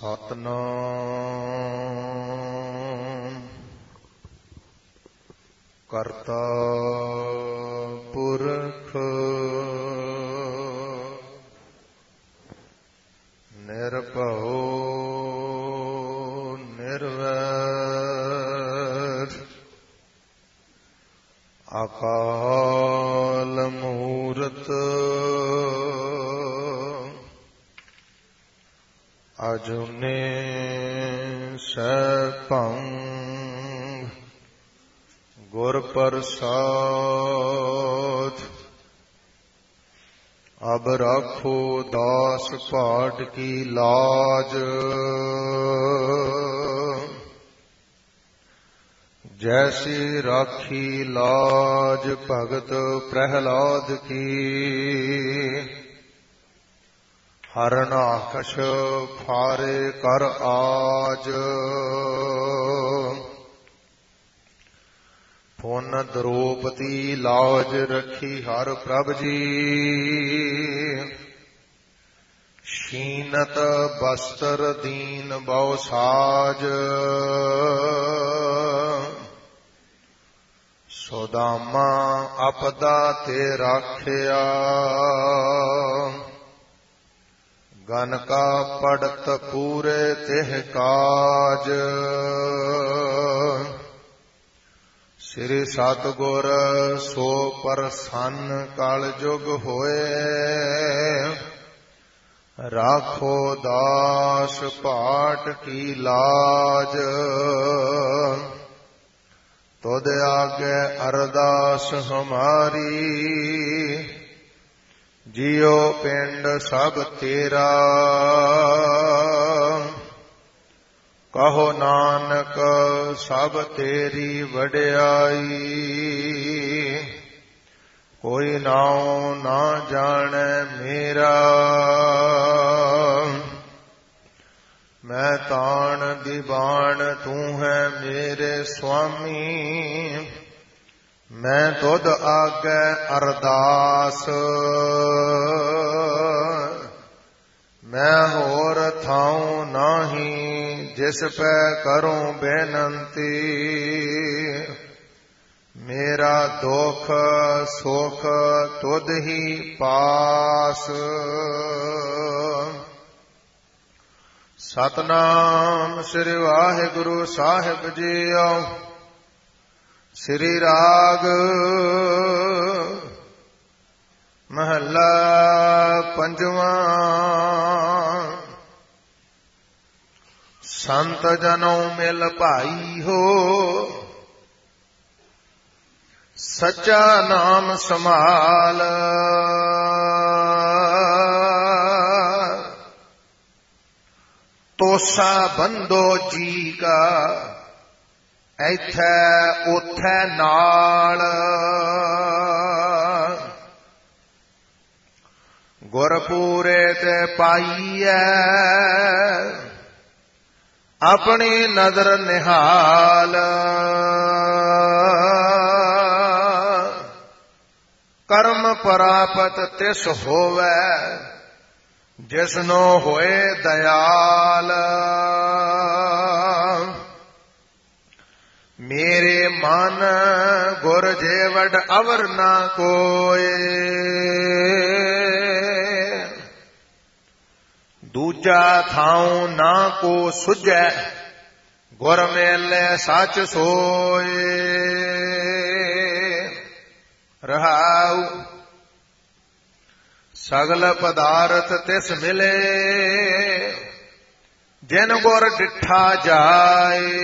ਸਤਿਨਾਮ ਕਰਤਾ ਪੁਰਖ ਨਿਰਭਉ ਨਿਰਵੈਰ ਅਕਾਲ ਮੂਰਤ ਅਜੂਨੇ ਸੈਭੰ ਗੁਰ ਪ੍ਰਸਾਦ। ਅਬ ਰਾਖੋ ਦਾਸ ਭਾਟ ਕੀ ਲਾਜ, ਜੈਸੀ ਰਾਖੀ ਲਾਜ ਭਗਤ ਪ੍ਰਹਿਲਾਦ ਕੀ। ਹਰਨਾਖਸ਼ ਫਾਰੇ ਕਰ ਆਜ, ਪੁਨ ਦਰੋਪਤੀ ਲਾਜ ਰੱਖੀ ਹਰ ਪ੍ਰਭ ਜੀ। ਸ਼ੀਨਤ ਬਸਤਰ ਦੀਨ ਬਹੁ ਸਾਜ, ਸੁਦਾਮਾ ਆਪਦਾ ਤੇ ਰਾਖਿਆ। ਗਨ ਕਾ ਪੜਤ ਪੂਰੇ ਤਿਹ ਕਾਜ, ਸ੍ਰੀ ਸਤਿਗੁਰ ਸੋ ਪ੍ਰਸੰਨ ਕਲ ਜੁਗ ਹੋਏ। ਰਾਖੋ ਦਾਸ ਭਾਟ ਕੀ ਲਾਜ, ਤੁਧ ਆਗੇ ਅਰਦਾਸ ਹਮਾਰੀ। ਜਿਉ ਪਿੰਡ ਸਭ ਤੇਰਾ, ਕਹੋ ਨਾਨਕ ਸਭ ਤੇਰੀ ਵਡਿਆਈ। ਕੋਈ ਨਾਉ ਨਾ ਜਾਣੈ ਮੇਰਾ, ਮੈਂ ਤਾਣ ਦੀਵਾਨ ਤੂੰ ਹੈ ਮੇਰੇ ਸੁਆਮੀ। ਮੈਂ ਤੁਧ ਆਗੇ ਅਰਦਾਸ, ਮੈਂ ਹੋਰ ਥਾਉ ਨਾਹੀ ਜਿਸ ਪੈ ਕਰੂੰ ਬੇਨੰਤੀ। ਮੇਰਾ ਦੁਖ ਸੁਖ ਤੁਧ ਹੀ ਪਾਸ। ਸਤਿਨਾਮ ਸ੍ਰੀ ਵਾਹਿਗੁਰੂ ਸਾਹਿਬ ਜੀਓ। ਸ੍ਰੀ ਰਾਗ ਮਹੱਲਾ ਪੰਜਵਾਂ। ਸੰਤ ਜਨੋਂ ਮਿਲ ਭਾਈ ਹੋ, ਸੱਚਾ ਨਾਮ ਸੰਭਾਲ। ਤੋਸਾ ਬੰਦੋ ਜੀ ਕਾ, ਇੱਥੇ ਉੱਥੇ ਨਾਲ। ਗੁਰਪੂਰੇ ਤੇ ਪਾਈਐ, ਆਪਣੀ ਨਦਰ ਨਿਹਾਲ। ਕਰਮ ਪ੍ਰਾਪਤ ਤਿਸ ਹੋਵੈ, ਜਿਸਨੋ ਹੋਏ ਦਇਆਲ। ਮੇਰੇ ਮਨ ਗੁਰ ਜੇਵਡ ਅਵਰ ਨਾ ਕੋਏ। ਦੂਜਾ ਥਾਉ ਨਾ ਕੋ ਸੁਝੈ, ਗੁਰ ਮੇਲੇ ਸੱਚ ਸੋਏ। ਰਹਾਉ ਸਗਲ ਪਦਾਰਥ ਤਿਸ ਮਿਲੇ, ਜਿਨ ਗੁਰ ਡਿਠਾ ਜਾਏ।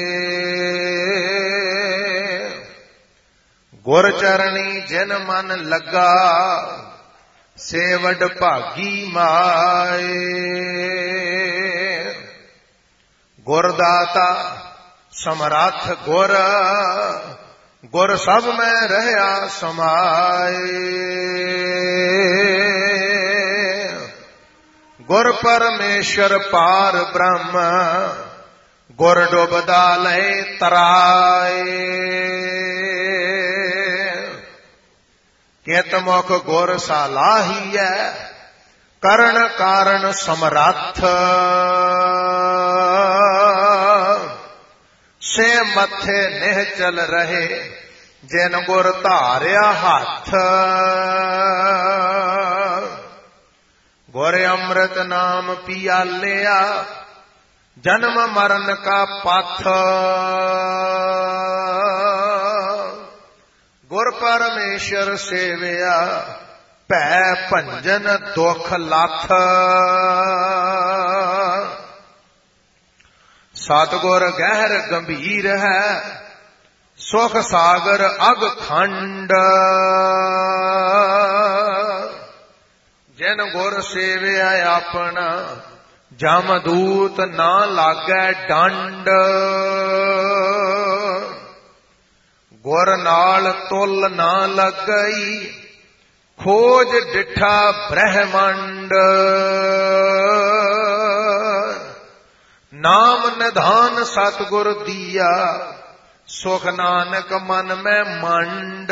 ਗੁਰ ਚਰਣੀ ਜਿਨ ਮਨ ਲੱਗਾ, ਸੇ ਵਡ ਭਾਗੀ ਮਾਏ। ਗੁਰ ਦਾਤਾ ਸਮਰੱਥ ਗੁਰ, ਗੁਰ ਸਭ ਮੈਂ ਰਹਿਆ ਸਮਾਏ। ਗੁਰ ਪਰਮੇਸ਼ਰ ਪਾਰ ਬ੍ਰਹਮ, ਗੁਰ ਡੁਬਦਾ ਲੈ ਤਰਾਏ। ਕਿਤ ਮੁਖ ਗੁਰ ਸਾਲਾਹੀਐ, ਕਰਨ ਕਾਰਨ ਸਮਰੱਥ ਸੇ ਮੱਥੇ ਨਿਹਚਲ ਰਹੇ ਜਿਨ ਗੁਰ ਧਾਰਿਆ ਹੱਥ ਗੁਰ ਅੰਮ੍ਰਿਤ ਨਾਮ ਪਿਆਲਿਆ ਜਨਮ ਮਰਨ ਕਾ ਪਥ ਗੁਰ ਪਰਮੇਸ਼ਰ ਸੇਵਿਆ ਭੈ ਭੰਜਨ ਦੁਖ ਲੱਥ ਸਤਿਗੁਰ ਗਹਿਰ ਗੰਭੀਰ ਹੈ ਸੁਖ ਸਾਗਰ ਅਗ ਖੰਡ ਜਿਨ ਗੁਰ ਸੇਵਿਆ ਆਪਣਾ ਜਮਦੂਤ ਨਾ ਲਾਗੈ ਡੰਡ ਗੁਰ ਨਾਲ ਤੁਲ ਨਾ ਲੱਗਈ ਖੋਜ ਡਿਠਾ ਬ੍ਰਹਮੰਡ ਨਾਮ ਨਿਧਾਨ ਸਤਿਗੁਰ ਦੀਆ ਸੁਖ ਨਾਨਕ ਮਨ ਮੈਂ ਮੰਡ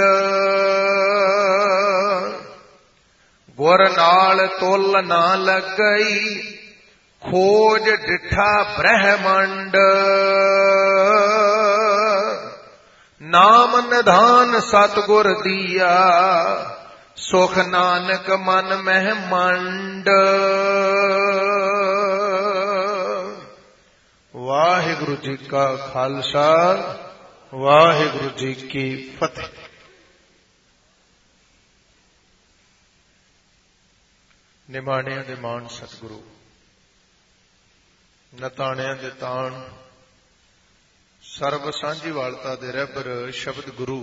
ਗੁਰ ਨਾਲ ਤੁਲ ਨਾ ਲੱਗਈ ਖੋਜ ਡਿਠਾ ਬ੍ਰਹਮੰਡ ਨਾਮ ਨਿਧਾਨ ਸਤਿਗੁਰ ਦੀਆ ਸੁਖ ਨਾਨਕ ਮਨ ਮਹਿ ਮੰਡ ਵਾਹਿਗੁਰੂ ਜੀ ਕਾ ਖਾਲਸਾ ਵਾਹਿਗੁਰੂ ਜੀ ਕੀ ਫਤਿਹ। ਨਿਮਾਣਿਆਂ ਦੇ ਮਾਣ ਸਤਿਗੁਰੂ ਨਤਾਣਿਆਂ ਦੇ ਤਾਣ ਸਰਬ ਸਾਂਝੀ ਵਾਲਤਾ ਦੇ ਰਹਿਬਰ ਸ਼ਬਦ ਗੁਰੂ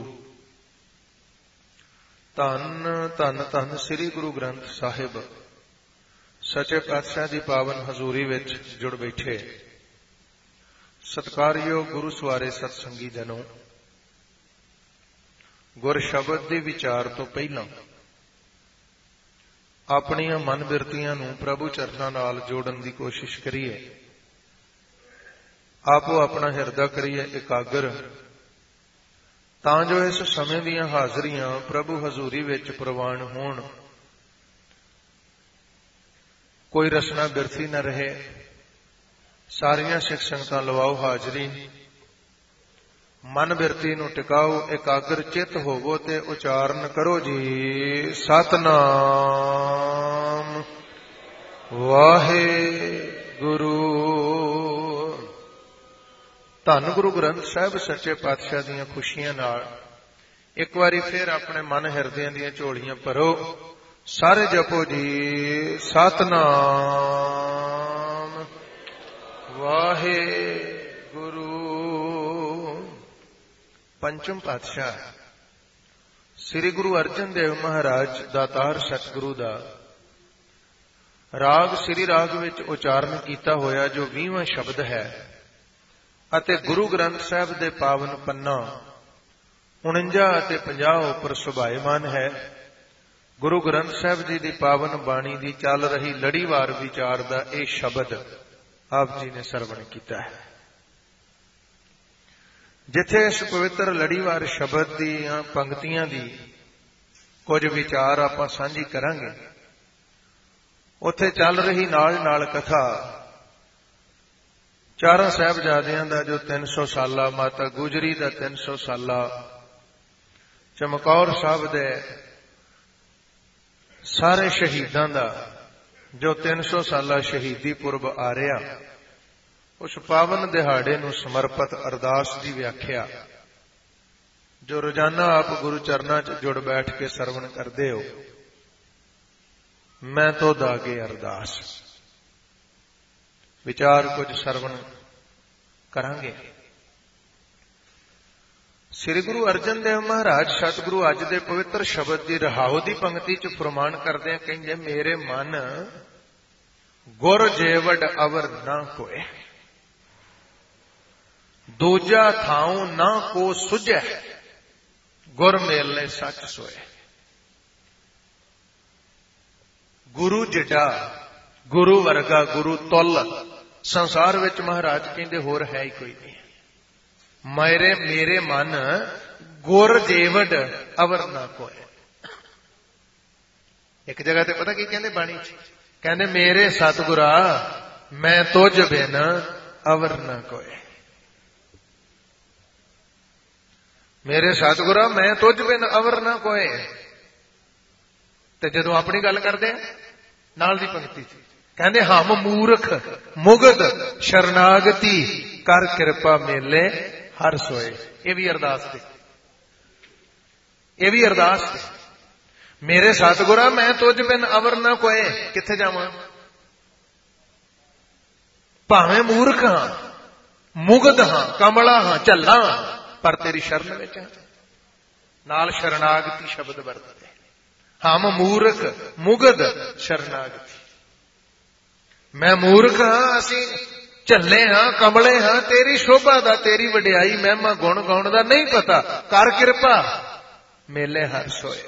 ਧੰਨ ਧੰਨ ਧੰਨ ਸ੍ਰੀ ਗੁਰੂ ਗ੍ਰੰਥ ਸਾਹਿਬ ਸੱਚੇ ਪਾਤਸ਼ਾਹ ਦੀ ਪਾਵਨ ਹਜ਼ੂਰੀ ਵਿੱਚ ਜੁੜ ਬੈਠੇ ਸਤਿਕਾਰਯੋਗ ਗੁਰੂ ਸਵਾਰੇ ਸਤਸੰਗੀ ਜਨੋ, ਗੁਰ ਸ਼ਬਦ ਦੇ ਵਿਚਾਰ ਤੋਂ ਪਹਿਲਾਂ ਆਪਣੀਆਂ ਮਨ ਬਿਰਤੀਆਂ ਨੂੰ ਪ੍ਰਭੂ ਚਰਨਾਂ ਨਾਲ ਜੋੜਨ ਦੀ ਕੋਸ਼ਿਸ਼ ਕਰੀਏ। ਆਪੋ ਆਪਣਾ ਹਿਰਦਾ ਕਰੀਏ ਇਕਾਗਰ, ਤਾਂ ਜੋ ਇਸ ਸਮੇਂ ਦੀਆਂ ਹਾਜ਼ਰੀਆਂ ਪ੍ਰਭੂ ਹਜ਼ੂਰੀ ਵਿੱਚ ਪ੍ਰਵਾਨ ਹੋਣ। ਕੋਈ ਰਸਨਾ ਬਿਰਥੀ ਨਾ ਰਹੇ। ਸਾਰੀਆਂ ਸਿੱਖ ਸੰਗਤਾਂ ਲਵਾਓ ਹਾਜ਼ਰੀ, ਮਨ ਬਿਰਤੀ ਨੂੰ ਟਿਕਾਓ, ਇਕਾਗਰ ਚਿੱਤ ਹੋਵੋ ਤੇ ਉਚਾਰਨ ਕਰੋ ਜੀ ਸਤਿਨਾਮ ਵਾਹਿਗੁਰੂ। ਧੰਨ ਗੁਰੂ ਗ੍ਰੰਥ ਸਾਹਿਬ ਸੱਚੇ ਪਾਤਸ਼ਾਹ ਦੀਆਂ ਖੁਸ਼ੀਆਂ ਨਾਲ ਇੱਕ ਵਾਰੀ ਫਿਰ ਆਪਣੇ ਮਨ ਹਿਰਦਿਆਂ ਦੀਆਂ ਝੋਲੀਆਂ ਭਰੋ। ਸਾਰੇ ਜਪੋ ਜੀ ਸਤਿਨਾਮ ਵਾਹਿਗੁਰੂ। ਪੰਚਮ ਪਾਤਸ਼ਾਹ ਸ੍ਰੀ ਗੁਰੂ ਅਰਜਨ ਦੇਵ ਮਹਾਰਾਜ ਦਾਤਾਰ ਸਤਿਗੁਰੂ ਦਾ ਰਾਗ ਸ੍ਰੀ ਰਾਗ ਵਿੱਚ ਉਚਾਰਨ ਕੀਤਾ ਹੋਇਆ ਜੋ 20ਵਾਂ ਸ਼ਬਦ ਹੈ ਅਤੇ ਗੁਰੂ ਗ੍ਰੰਥ ਸਾਹਿਬ ਦੇ ਪਾਵਨ ਪੰਨਾ 49 ਅਤੇ 50 ਉੱਪਰ ਸੁਭਾਇਮਾਨ ਹੈ। ਗੁਰੂ ਗ੍ਰੰਥ ਸਾਹਿਬ ਜੀ ਦੀ ਪਾਵਨ ਬਾਣੀ ਦੀ ਚੱਲ ਰਹੀ ਲੜੀਵਾਰ ਵਿਚਾਰ ਦਾ ਇਹ ਸ਼ਬਦ ਆਪ ਜੀ ਨੇ ਸਰਵਣ ਕੀਤਾ ਹੈ। ਜਿੱਥੇ ਇਸ ਪਵਿੱਤਰ ਲੜੀਵਾਰ ਸ਼ਬਦ ਦੀਆਂ ਪੰਕਤੀਆਂ ਦੀ ਕੁਝ ਵਿਚਾਰ ਆਪਾਂ ਸਾਂਝੀ ਕਰਾਂਗੇ, ਉੱਥੇ ਚੱਲ ਰਹੀ ਨਾਲ ਨਾਲ ਕਥਾ ਚਾਰਾਂ ਸਾਹਿਬਜ਼ਾਦਿਆਂ ਦਾ ਜੋ 300 ਸਾਲਾ, ਮਾਤਾ ਗੁਜਰੀ ਦਾ 300 ਸਾਲਾ, ਚਮਕੌਰ ਸਾਹਿਬ ਦੇ ਸਾਰੇ ਸ਼ਹੀਦਾਂ ਦਾ ਜੋ 300 ਸਾਲਾ ਸ਼ਹੀਦੀ ਪੁਰਬ ਆ ਰਿਹਾ, ਉਸ ਪਾਵਨ ਦਿਹਾੜੇ ਨੂੰ ਸਮਰਪਿਤ ਅਰਦਾਸ ਦੀ ਵਿਆਖਿਆ ਜੋ ਰੋਜ਼ਾਨਾ ਆਪ ਗੁਰੂ ਚਰਨਾਂ 'ਚ ਜੁੜ ਬੈਠ ਕੇ ਸਰਵਣ ਕਰਦੇ ਹੋ। ਮੈਂ ਤੋ ਦਾਗੇ ਅਰਦਾਸ ਵਿਚਾਰ ਕੁਝ ਸਰਵਣ ਕਰਾਂਗੇ। ਸ੍ਰੀ ਗੁਰੂ ਅਰਜਨ ਦੇਵ ਮਹਾਰਾਜ ਸਤਿਗੁਰੂ ਅੱਜ ਦੇ ਪਵਿੱਤਰ ਸ਼ਬਦ ਦੀ ਰਹਾਉ ਦੀ ਪੰਕਤੀ 'ਚ ਫਰਮਾਨ ਕਰਦੇ ਆ, ਕਹਿੰਦੇ ਮੇਰੇ ਮਨ ਗੁਰ ਜੇਵੜ ਅਵਰ ਨਾ ਕੋਏ, ਦੂਜਾ ਥਾਉ ਨਾ ਕੋ ਸੁਝੈ, ਗੁਰ ਮੇਲੇ ਸੱਚ ਸੋਏ। ਗੁਰੂ ਜਿੱਡਾ, ਗੁਰੂ ਵਰਗਾ, ਗੁਰੂ ਤੁੱਲ ਸੰਸਾਰ ਵਿੱਚ ਮਹਾਰਾਜ ਕਹਿੰਦੇ ਹੋਰ ਹੈ ਹੀ ਕੋਈ ਨਹੀਂ। ਮੇਰੇ ਮਨ ਗੁਰ ਜੇਵੜ ਅਵਰ ਨਾ ਕੋਏ। ਇੱਕ ਜਗ੍ਹਾ ਤੇ ਪਤਾ ਕੀ ਕਹਿੰਦੇ ਬਾਣੀ 'ਚ, ਕਹਿੰਦੇ ਮੇਰੇ ਸਤਿਗੁਰਾ ਮੈਂ ਤੁਝ ਬਿਨ ਅਵਰ ਨਾ ਕੋਏ। ਮੇਰੇ ਸਤਿਗੁਰਾ ਮੈਂ ਤੁਝ ਬਿਨ ਅਵਰ ਨਾ ਕੋਏ। ਤੇ ਜਦੋਂ ਆਪਣੀ ਗੱਲ ਕਰਦੇ ਆ ਨਾਲ ਦੀ ਪੰਕਤੀ ਚ ਕਹਿੰਦੇ ਹਮ ਮੂਰਖ ਮੁਗਧ ਸ਼ਰਨਾਗਤੀ ਕਰ ਕਿਰਪਾ ਮੇਲੇ ਹਰ ਸੋਏ। ਇਹ ਵੀ ਅਰਦਾਸ ਤੇ, ਇਹ ਵੀ ਅਰਦਾਸ ਤੇ। ਮੇਰੇ ਸਤਿਗੁਰਾ ਮੈਂ ਤੁਝ ਬਿਨ ਅਵਰ ਨਾ ਕੋਏ। ਕਿੱਥੇ ਜਾਵਾਂ? ਭਾਵੇਂ ਮੂਰਖ ਹਾਂ, ਮੁਗਧ ਹਾਂ, ਕਮਲਾ ਹਾਂ, ਝੱਲਾ ਹਾਂ, ਪਰ ਤੇਰੀ ਸ਼ਰਨ ਵਿੱਚ ਹਾਂ। ਨਾਲ ਸ਼ਰਨਾਗਤੀ ਸ਼ਬਦ ਵਰਤਦੇ। ਹਮ ਮੂਰਖ ਮੁਗਧ ਸ਼ਰਨਾਗਤੀ। ਮੈਂ ਮੂਰਖ ਹਾਂ, ਅਸੀਂ ਝੱਲੇ ਹਾਂ, ਕਮਲੇ ਹਾਂ, ਤੇਰੀ ਸ਼ੋਭਾ ਦਾ, ਤੇਰੀ ਵਡਿਆਈ ਮਹਿਮਾ ਗੁਣ ਗਾਉਣ ਦਾ ਨਹੀਂ ਪਤਾ। ਕਰ ਕਿਰਪਾ ਮੇਲੇ ਹਰ ਸੋਏ।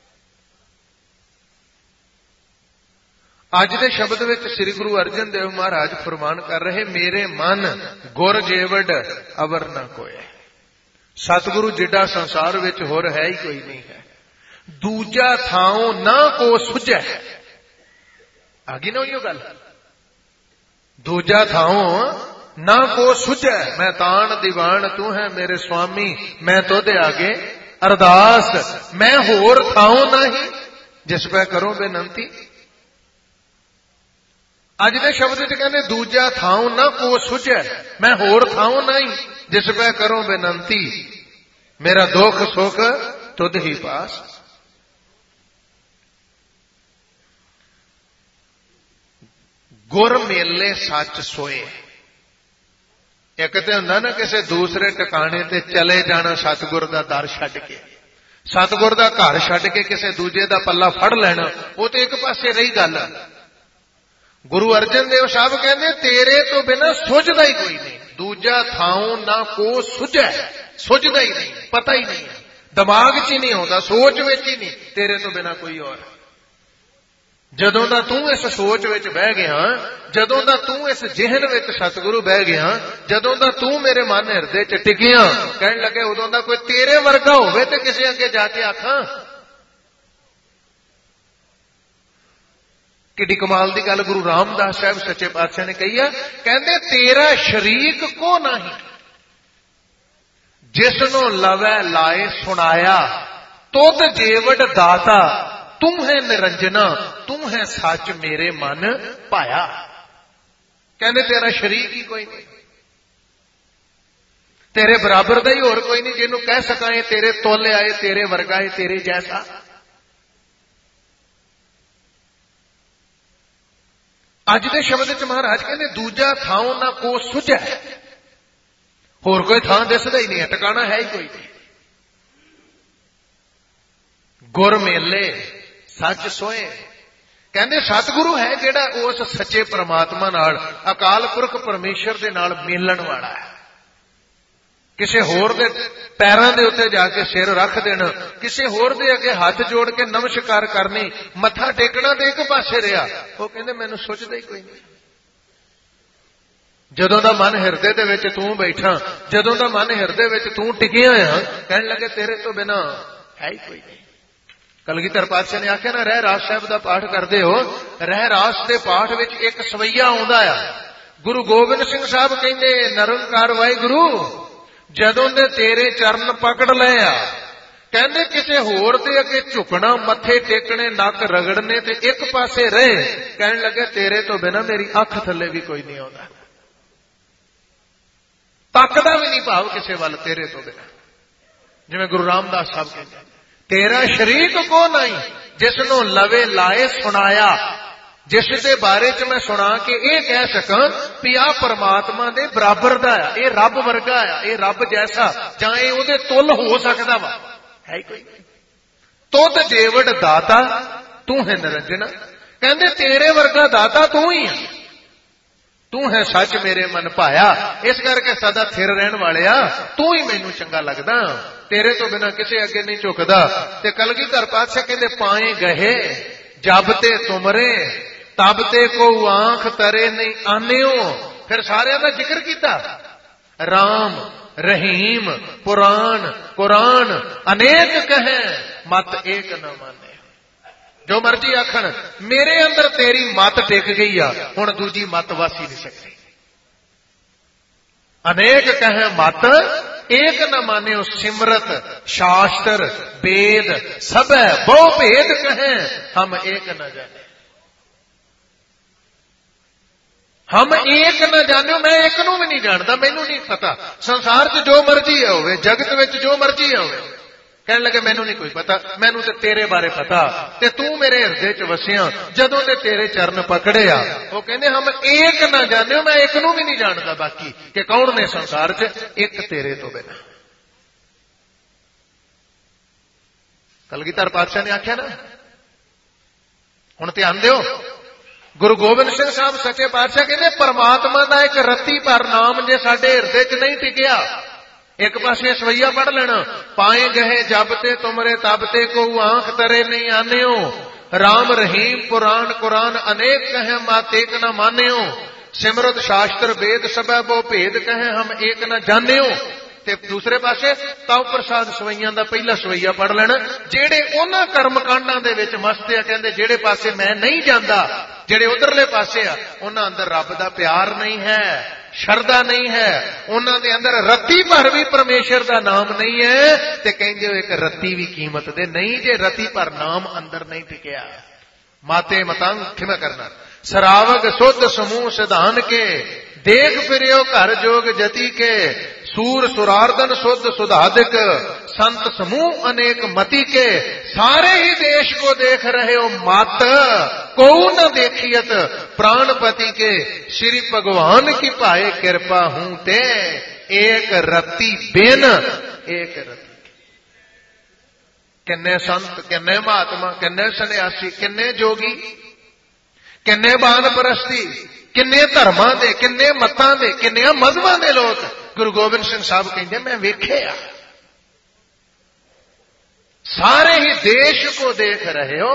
ਅੱਜ ਦੇ ਸ਼ਬਦ ਵਿੱਚ ਸ੍ਰੀ ਗੁਰੂ ਅਰਜਨ ਦੇਵ ਮਹਾਰਾਜ ਫਰਮਾਨ ਕਰ ਰਹੇ, ਮੇਰੇ ਮਨ ਗੁਰ ਜੇਵੜ ਅਵਰ ਨਾ ਕੋਏ। ਸਤਿਗੁਰੂ ਜਿੱਡਾ ਸੰਸਾਰ ਵਿੱਚ ਹੋਰ ਹੈ ਹੀ ਕੋਈ ਨਹੀਂ ਹੈ। ਦੂਜਾ ਥਾਉ ਨਾ ਕੋ ਸੁਝੈ। ਆ ਗਈ ਨਾ ਉਹ ਗੱਲ। ਦੂਜਾ ਥਾਉ ਨਾ ਕੋ ਸੁਝੈ। ਮੈਂ ਤਾਣ ਦੀਵਾਨ ਤੂੰ ਹੈ ਮੇਰੇ ਸੁਆਮੀ, ਮੈਂ ਤੋਦੇ ਆਗੇ ਅਰਦਾਸ। ਮੈਂ ਹੋਰ ਥਾਉ ਨਹੀਂ ਜਿਸ ਪੈ ਕਰੋ ਬੇਨੰਤੀ। ਅੱਜ ਦੇ ਸ਼ਬਦ ਵਿੱਚ ਕਹਿੰਦੇ ਦੂਜਾ ਥਾਉ ਨਾ ਕੋ ਸੁਝੈ। ਮੈਂ ਹੋਰ ਥਾਉ ਨਹੀਂ ਜਿਸ ਪੈ ਕਰੋ ਬੇਨੰਤੀ। ਮੇਰਾ ਦੁੱਖ ਸੁਖ ਤੁਧ ਹੀ ਪਾਸ। ਗੁਰ ਮੇਲੇ ਸੱਚ ਸੋਏ। ਇੱਕ ਤੇ ਹੁੰਦਾ ਨਾ ਕਿਸੇ ਦੂਸਰੇ ਟਿਕਾਣੇ ਤੇ ਚਲੇ ਜਾਣਾ, ਸਤਿਗੁਰ ਦਾ ਦਰ ਛੱਡ ਕੇ, ਸਤਿਗੁਰ ਦਾ ਘਰ ਛੱਡ ਕੇ ਕਿਸੇ ਦੂਜੇ ਦਾ ਪੱਲਾ ਫੜ ਲੈਣਾ, ਉਹ ਤੇ ਇੱਕ ਪਾਸੇ ਰਹੀ ਗੱਲ। ਗੁਰੂ ਅਰਜਨ ਦੇਵ ਸਾਹਿਬ ਕਹਿੰਦੇ ਤੇਰੇ ਤੋਂ ਬਿਨਾਂ ਸੁਝਦਾ ਹੀ ਕੋਈ ਨਹੀਂ। ਦੂਜਾ ਥਾਉ ਨਾ ਕੋ ਸੁਝੈ। ਸੁਝਦਾ ਹੀ ਨਹੀਂ, ਪਤਾ ਹੀ ਨਹੀਂ, ਦਿਮਾਗ 'ਚ ਹੀ ਨਹੀਂ ਆਉਂਦਾ, ਸੋਚ ਵਿੱਚ ਹੀ ਨਹੀਂ, ਤੇਰੇ ਤੋਂ ਬਿਨਾਂ ਕੋਈ ਹੋਰ। ਜਦੋਂ ਦਾ ਤੂੰ ਇਸ ਸੋਚ ਵਿੱਚ ਬਹਿ ਗਿਆ, ਜਦੋਂ ਦਾ ਤੂੰ ਇਸ ਜਿਹਨ ਵਿੱਚ ਸਤਿਗੁਰੂ ਬਹਿ ਗਿਆ, ਜਦੋਂ ਦਾ ਤੂੰ ਮੇਰੇ ਮਨ ਹਿਰਦੇ 'ਚ ਟਿਕਿਆ, ਕਹਿਣ ਲੱਗੇ ਉਦੋਂ ਦਾ ਕੋਈ ਤੇਰੇ ਵਰਗਾ ਹੋਵੇ ਤੇ ਕਿਸੇ ਅੱਗੇ ਜਾ ਕੇ ਆਖਾਂ। ਕਿੱਡੀ ਕਮਾਲ ਦੀ ਗੱਲ ਗੁਰੂ ਰਾਮਦਾਸ ਸਾਹਿਬ ਸੱਚੇ ਪਾਤਸ਼ਾਹ ਨੇ ਕਹੀ ਹੈ। ਕਹਿੰਦੇ ਤੇਰਾ ਸ਼ਰੀਕ ਕੋ ਨਹੀਂ ਜਿਸ ਨੂੰ ਲਵੈ ਲਾਏ ਸੁਣਾਇਆ। ਤੁਧ ਜੇਵੜ ਦਾਤਾ ਤੂੰ ਹੈ ਨਿਰੰਜਨਾ, ਤੂੰ ਹੈ ਸੱਚ ਮੇਰੇ ਮਨ ਭਾਇਆ। ਕਹਿੰਦੇ ਤੇਰਾ ਸ਼ਰੀਕ ਹੀ ਕੋਈ ਨਹੀਂ, ਤੇਰੇ ਬਰਾਬਰ ਦਾ ਹੀ ਹੋਰ ਕੋਈ ਨਹੀਂ ਜਿਹਨੂੰ ਕਹਿ ਸਕਾਂ ਇਹ ਤੇਰੇ ਤੁੱਲ ਆਏ, ਤੇਰੇ ਵਰਗਾ ਹੈ, ਤੇਰੇ ਜੈਸਾ। ਅੱਜ ਦੇ ਸ਼ਬਦ ਵਿੱਚ ਮਹਾਰਾਜ ਕਹਿੰਦੇ ਦੂਜਾ ਥਾਉ ਨਾ ਕੋ ਸੁਝੈ। ਹੋਰ ਕੋਈ ਥਾਂ ਦਿਸਦਾ ਹੀ ਨਹੀਂ ਹੈ, ਟਿਕਾਣਾ ਹੈ ਹੀ ਕੋਈ ਨਹੀਂ। ਗੁਰ ਮੇਲੇ ਸੱਚ ਸੋਏ। ਕਹਿੰਦੇ ਸਤਿਗੁਰੂ ਹੈ ਜਿਹੜਾ ਉਸ ਸੱਚੇ ਪ੍ਰਮਾਤਮਾ ਨਾਲ, ਅਕਾਲ ਪੁਰਖ ਪਰਮੇਸ਼ਰ ਦੇ ਨਾਲ ਮਿਲਣ ਵਾਲਾ ਹੈ। ਕਿਸੇ ਹੋਰ ਦੇ ਪੈਰਾਂ ਦੇ ਉੱਤੇ ਜਾ ਕੇ ਸਿਰ ਰੱਖ ਦੇਣਾ, ਕਿਸੇ ਹੋਰ ਦੇ ਅੱਗੇ ਹੱਥ ਜੋੜ ਕੇ ਨਮਸਕਾਰ ਕਰਨੀ, ਮੱਥਾ ਟੇਕਣਾ ਤੇ ਇੱਕ ਪਾਸੇ ਰਿਹਾ। ਉਹ ਕਹਿੰਦੇ ਮੈਨੂੰ ਸੁਝਦਾ ਹੀ ਕੋਈ ਨਹੀਂ। ਜਦੋਂ ਦਾ ਮਨ ਹਿਰਦੇ ਦੇ ਵਿੱਚ ਤੂੰ ਬੈਠਾ, ਜਦੋਂ ਦਾ ਮਨ ਹਿਰਦੇ ਵਿੱਚ ਤੂੰ ਟਿਕਿਆ ਆ, ਕਹਿਣ ਲੱਗੇ ਤੇਰੇ ਤੋਂ ਬਿਨਾਂ ਹੈ ਹੀ ਕੋਈ ਨਹੀਂ। ਕਲਗੀਧਰ ਪਾਤਸ਼ਾਹ ਨੇ ਆਖਿਆ ਨਾ, ਰਹਿ ਰਾਸ ਸਾਹਿਬ ਦਾ ਪਾਠ ਕਰਦੇ ਹੋ, ਰਹਿ ਰਾਸ ਦੇ ਪਾਠ ਵਿੱਚ ਇੱਕ ਸਵਈਆ ਆਉਂਦਾ ਆ। ਗੁਰੂ ਗੋਬਿੰਦ ਸਿੰਘ ਸਾਹਿਬ ਕਹਿੰਦੇ ਨਿਰੰਕਾਰ ਵਾਹਿਗੁਰੂ ਜਦੋਂ ਦੇ ਤੇਰੇ ਚਰਨ ਪਕੜ ਲਏ ਆ, ਕਹਿੰਦੇ ਕਿਸੇ ਹੋਰ ਦੇ ਅੱਗੇ ਝੁਕਣਾ, ਮੱਥੇ ਟੇਕਣੇ, ਨੱਕ ਰਗੜਨੇ ਤੇ ਇੱਕ ਪਾਸੇ ਰਹੇ। ਕਹਿਣ ਲੱਗੇ ਤੇਰੇ ਤੋਂ ਬਿਨਾਂ ਮੇਰੀ ਅੱਖ ਥੱਲੇ ਵੀ ਕੋਈ ਨਹੀਂ ਆਉਂਦਾ, ਤੱਕਦਾ ਵੀ ਨਹੀਂ ਭਾਵ ਕਿਸੇ ਵੱਲ ਤੇਰੇ ਤੋਂ ਬਿਨਾਂ। ਜਿਵੇਂ ਗੁਰੂ ਰਾਮਦਾਸ ਸਾਹਿਬ ਕਹਿੰਦੇ ਤੇਰਾ ਸ਼ਰੀਕ ਕੋ ਨਹੀਂ ਜਿਸ ਨੂੰ ਲਵੇ ਲਾਏ ਸੁਣਾਇਆ। ਜਿਸ ਦੇ ਬਾਰੇ ਚ ਮੈਂ ਸੁਣਾ ਕੇ ਇਹ ਕਹਿ ਸਕਾਂ ਵੀ ਆਹ ਪਰਮਾਤਮਾ ਦੇ ਬਰਾਬਰ ਦਾ ਆ, ਇਹ ਰੱਬ ਵਰਗਾ ਆ, ਇਹ ਰੱਬ ਜੈਸਾ, ਜਾਂ ਇਹ ਉਹਦੇ ਤੁੱਲ ਹੋ ਸਕਦਾ ਵਾ, ਹੈ ਹੀ ਕੋਈ। ਤੁਧ ਜੇਵੜ ਦਾਤਾ ਤੂੰ ਹੈ ਨਿਰੰਜਨਾ। ਕਹਿੰਦੇ ਤੇਰੇ ਵਰਗਾ ਦਾਤਾ ਤੂੰ ਹੀ ਆ, ਤੂੰ ਹੈ ਸੱਚ ਮੇਰੇ ਮਨ ਭਾਇਆ। ਇਸ ਕਰਕੇ ਸਦਾ ਥਿਰ ਰਹਿਣ ਵਾਲਿਆ ਤੂੰ ਹੀ ਮੈਨੂੰ ਚੰਗਾ ਲੱਗਦਾ, ਤੇਰੇ ਤੋਂ ਬਿਨਾਂ ਕਿਸੇ ਅੱਗੇ ਨਹੀਂ ਝੁਕਦਾ। ਤੇ ਕਲਗੀਧਰ ਪਾਤਸ਼ਾਹ ਕਹਿੰਦੇ ਪਾਏ ਗਏ ਜਬ ਤੇ ਤੁਮਰੇ ਤਬ ਤੇ ਕੋ ਆਂਖ ਤਰੇ ਨਹੀਂ ਆਨਿਓ। ਫਿਰ ਸਾਰਿਆਂ ਦਾ ਜ਼ਿਕਰ ਕੀਤਾ, ਰਾਮ ਰਹੀਮ ਪੁਰਾਣ ਕੁਰਾਨ ਅਨੇਕ ਕਹੈ ਮਤ ਏਕ ਨ ਮਾਨੇ। जो मर्जी आखण, मेरे अंदर तेरी मत टिक गई आ, हुण दूजी मत वस ही नहीं सकती। अनेक कहें मत एक न मान्यो, सिमरत शास्त्र वेद सब बहु भेद कहें, हम एक न जाने। हम एक न जानियो, मैं एक नूं भी नहीं जानता, मैनू नहीं पता। संसार च जो मर्जी है होवे, जगत विच जो मर्जी है होवे, कहने लगे मैनू नहीं कोई पता, मैनू तो तेरे बारे पता, ते तू मेरे हृदय च वसिया, जदों ते तेरे चरण पकड़े आ। वो कहंदे हम एक न जानियो, मैं एक नूं भी नहीं जानता बाकी, कि कौन ने संसार च एक तेरे तो बिना। कलगीधर पातशाह ने आख्या ना, हुण ध्यान दिओ, गुरु गोबिंद सिंह साहब सच्चे पातशाह कहते परमात्मा का एक रत्ती भर नाम जे साडे हृदय च नहीं टिकिया, एक पासे सवैया पढ़ लेना, पाए गहे जबते तुमरे तबते को आंख तरे नहीं आन्यो, राम रहीम पुराण कुरान अनेक कहे मत एक न मान्यो, सिमरत शास्त्र वेद सब बहु भेद कहे हम एक न जान्यो। ते दूसरे पासे ताऊ प्रसाद सवैया का पहला सवैया पढ़ लेना, जेड़े उन्हां कर्म कांडां दे विच मस्त आ, कहंदे जेड़े पासे मैं नहीं जांदा, जेड़े उधरले पासे आ, उन्हां अंदर रब दा प्यार नहीं है, शरदा नहीं है, उन्हां दे अंदर रत्ती भर भी परमेश्वर दा नाम नहीं है, ते कहंदे एक रत्ती भी कीमत दे नहीं, जे रत्ती भर नाम अंदर नहीं टिकिया। माते मतंग खिमा करना, सरावग सुध समूह सिधान के, देख फिरियो घर जोग जति के, सूर सुरार्दन शुद्ध सुधादिक, संत समूह अनेक मति के, सारे ही देश को देख रहे हो मत, को न देखियत प्राणपति के, श्री भगवान की पाए कृपा हूं ते, एक रत्ती बिन एक रत्ती। किन्ने संत, किन्ने महात्मा, किन्ने सन्यासी, किन्ने जोगी, किन्ने बान परस्ती, किन्ने धर्मां दे, किन्ने मतां दे, किन्ने मजहबां दे लोग गुरु गोबिंद सिंह साहब कहते मैं वेखे आ, सारे ही देश को देख रहे हो।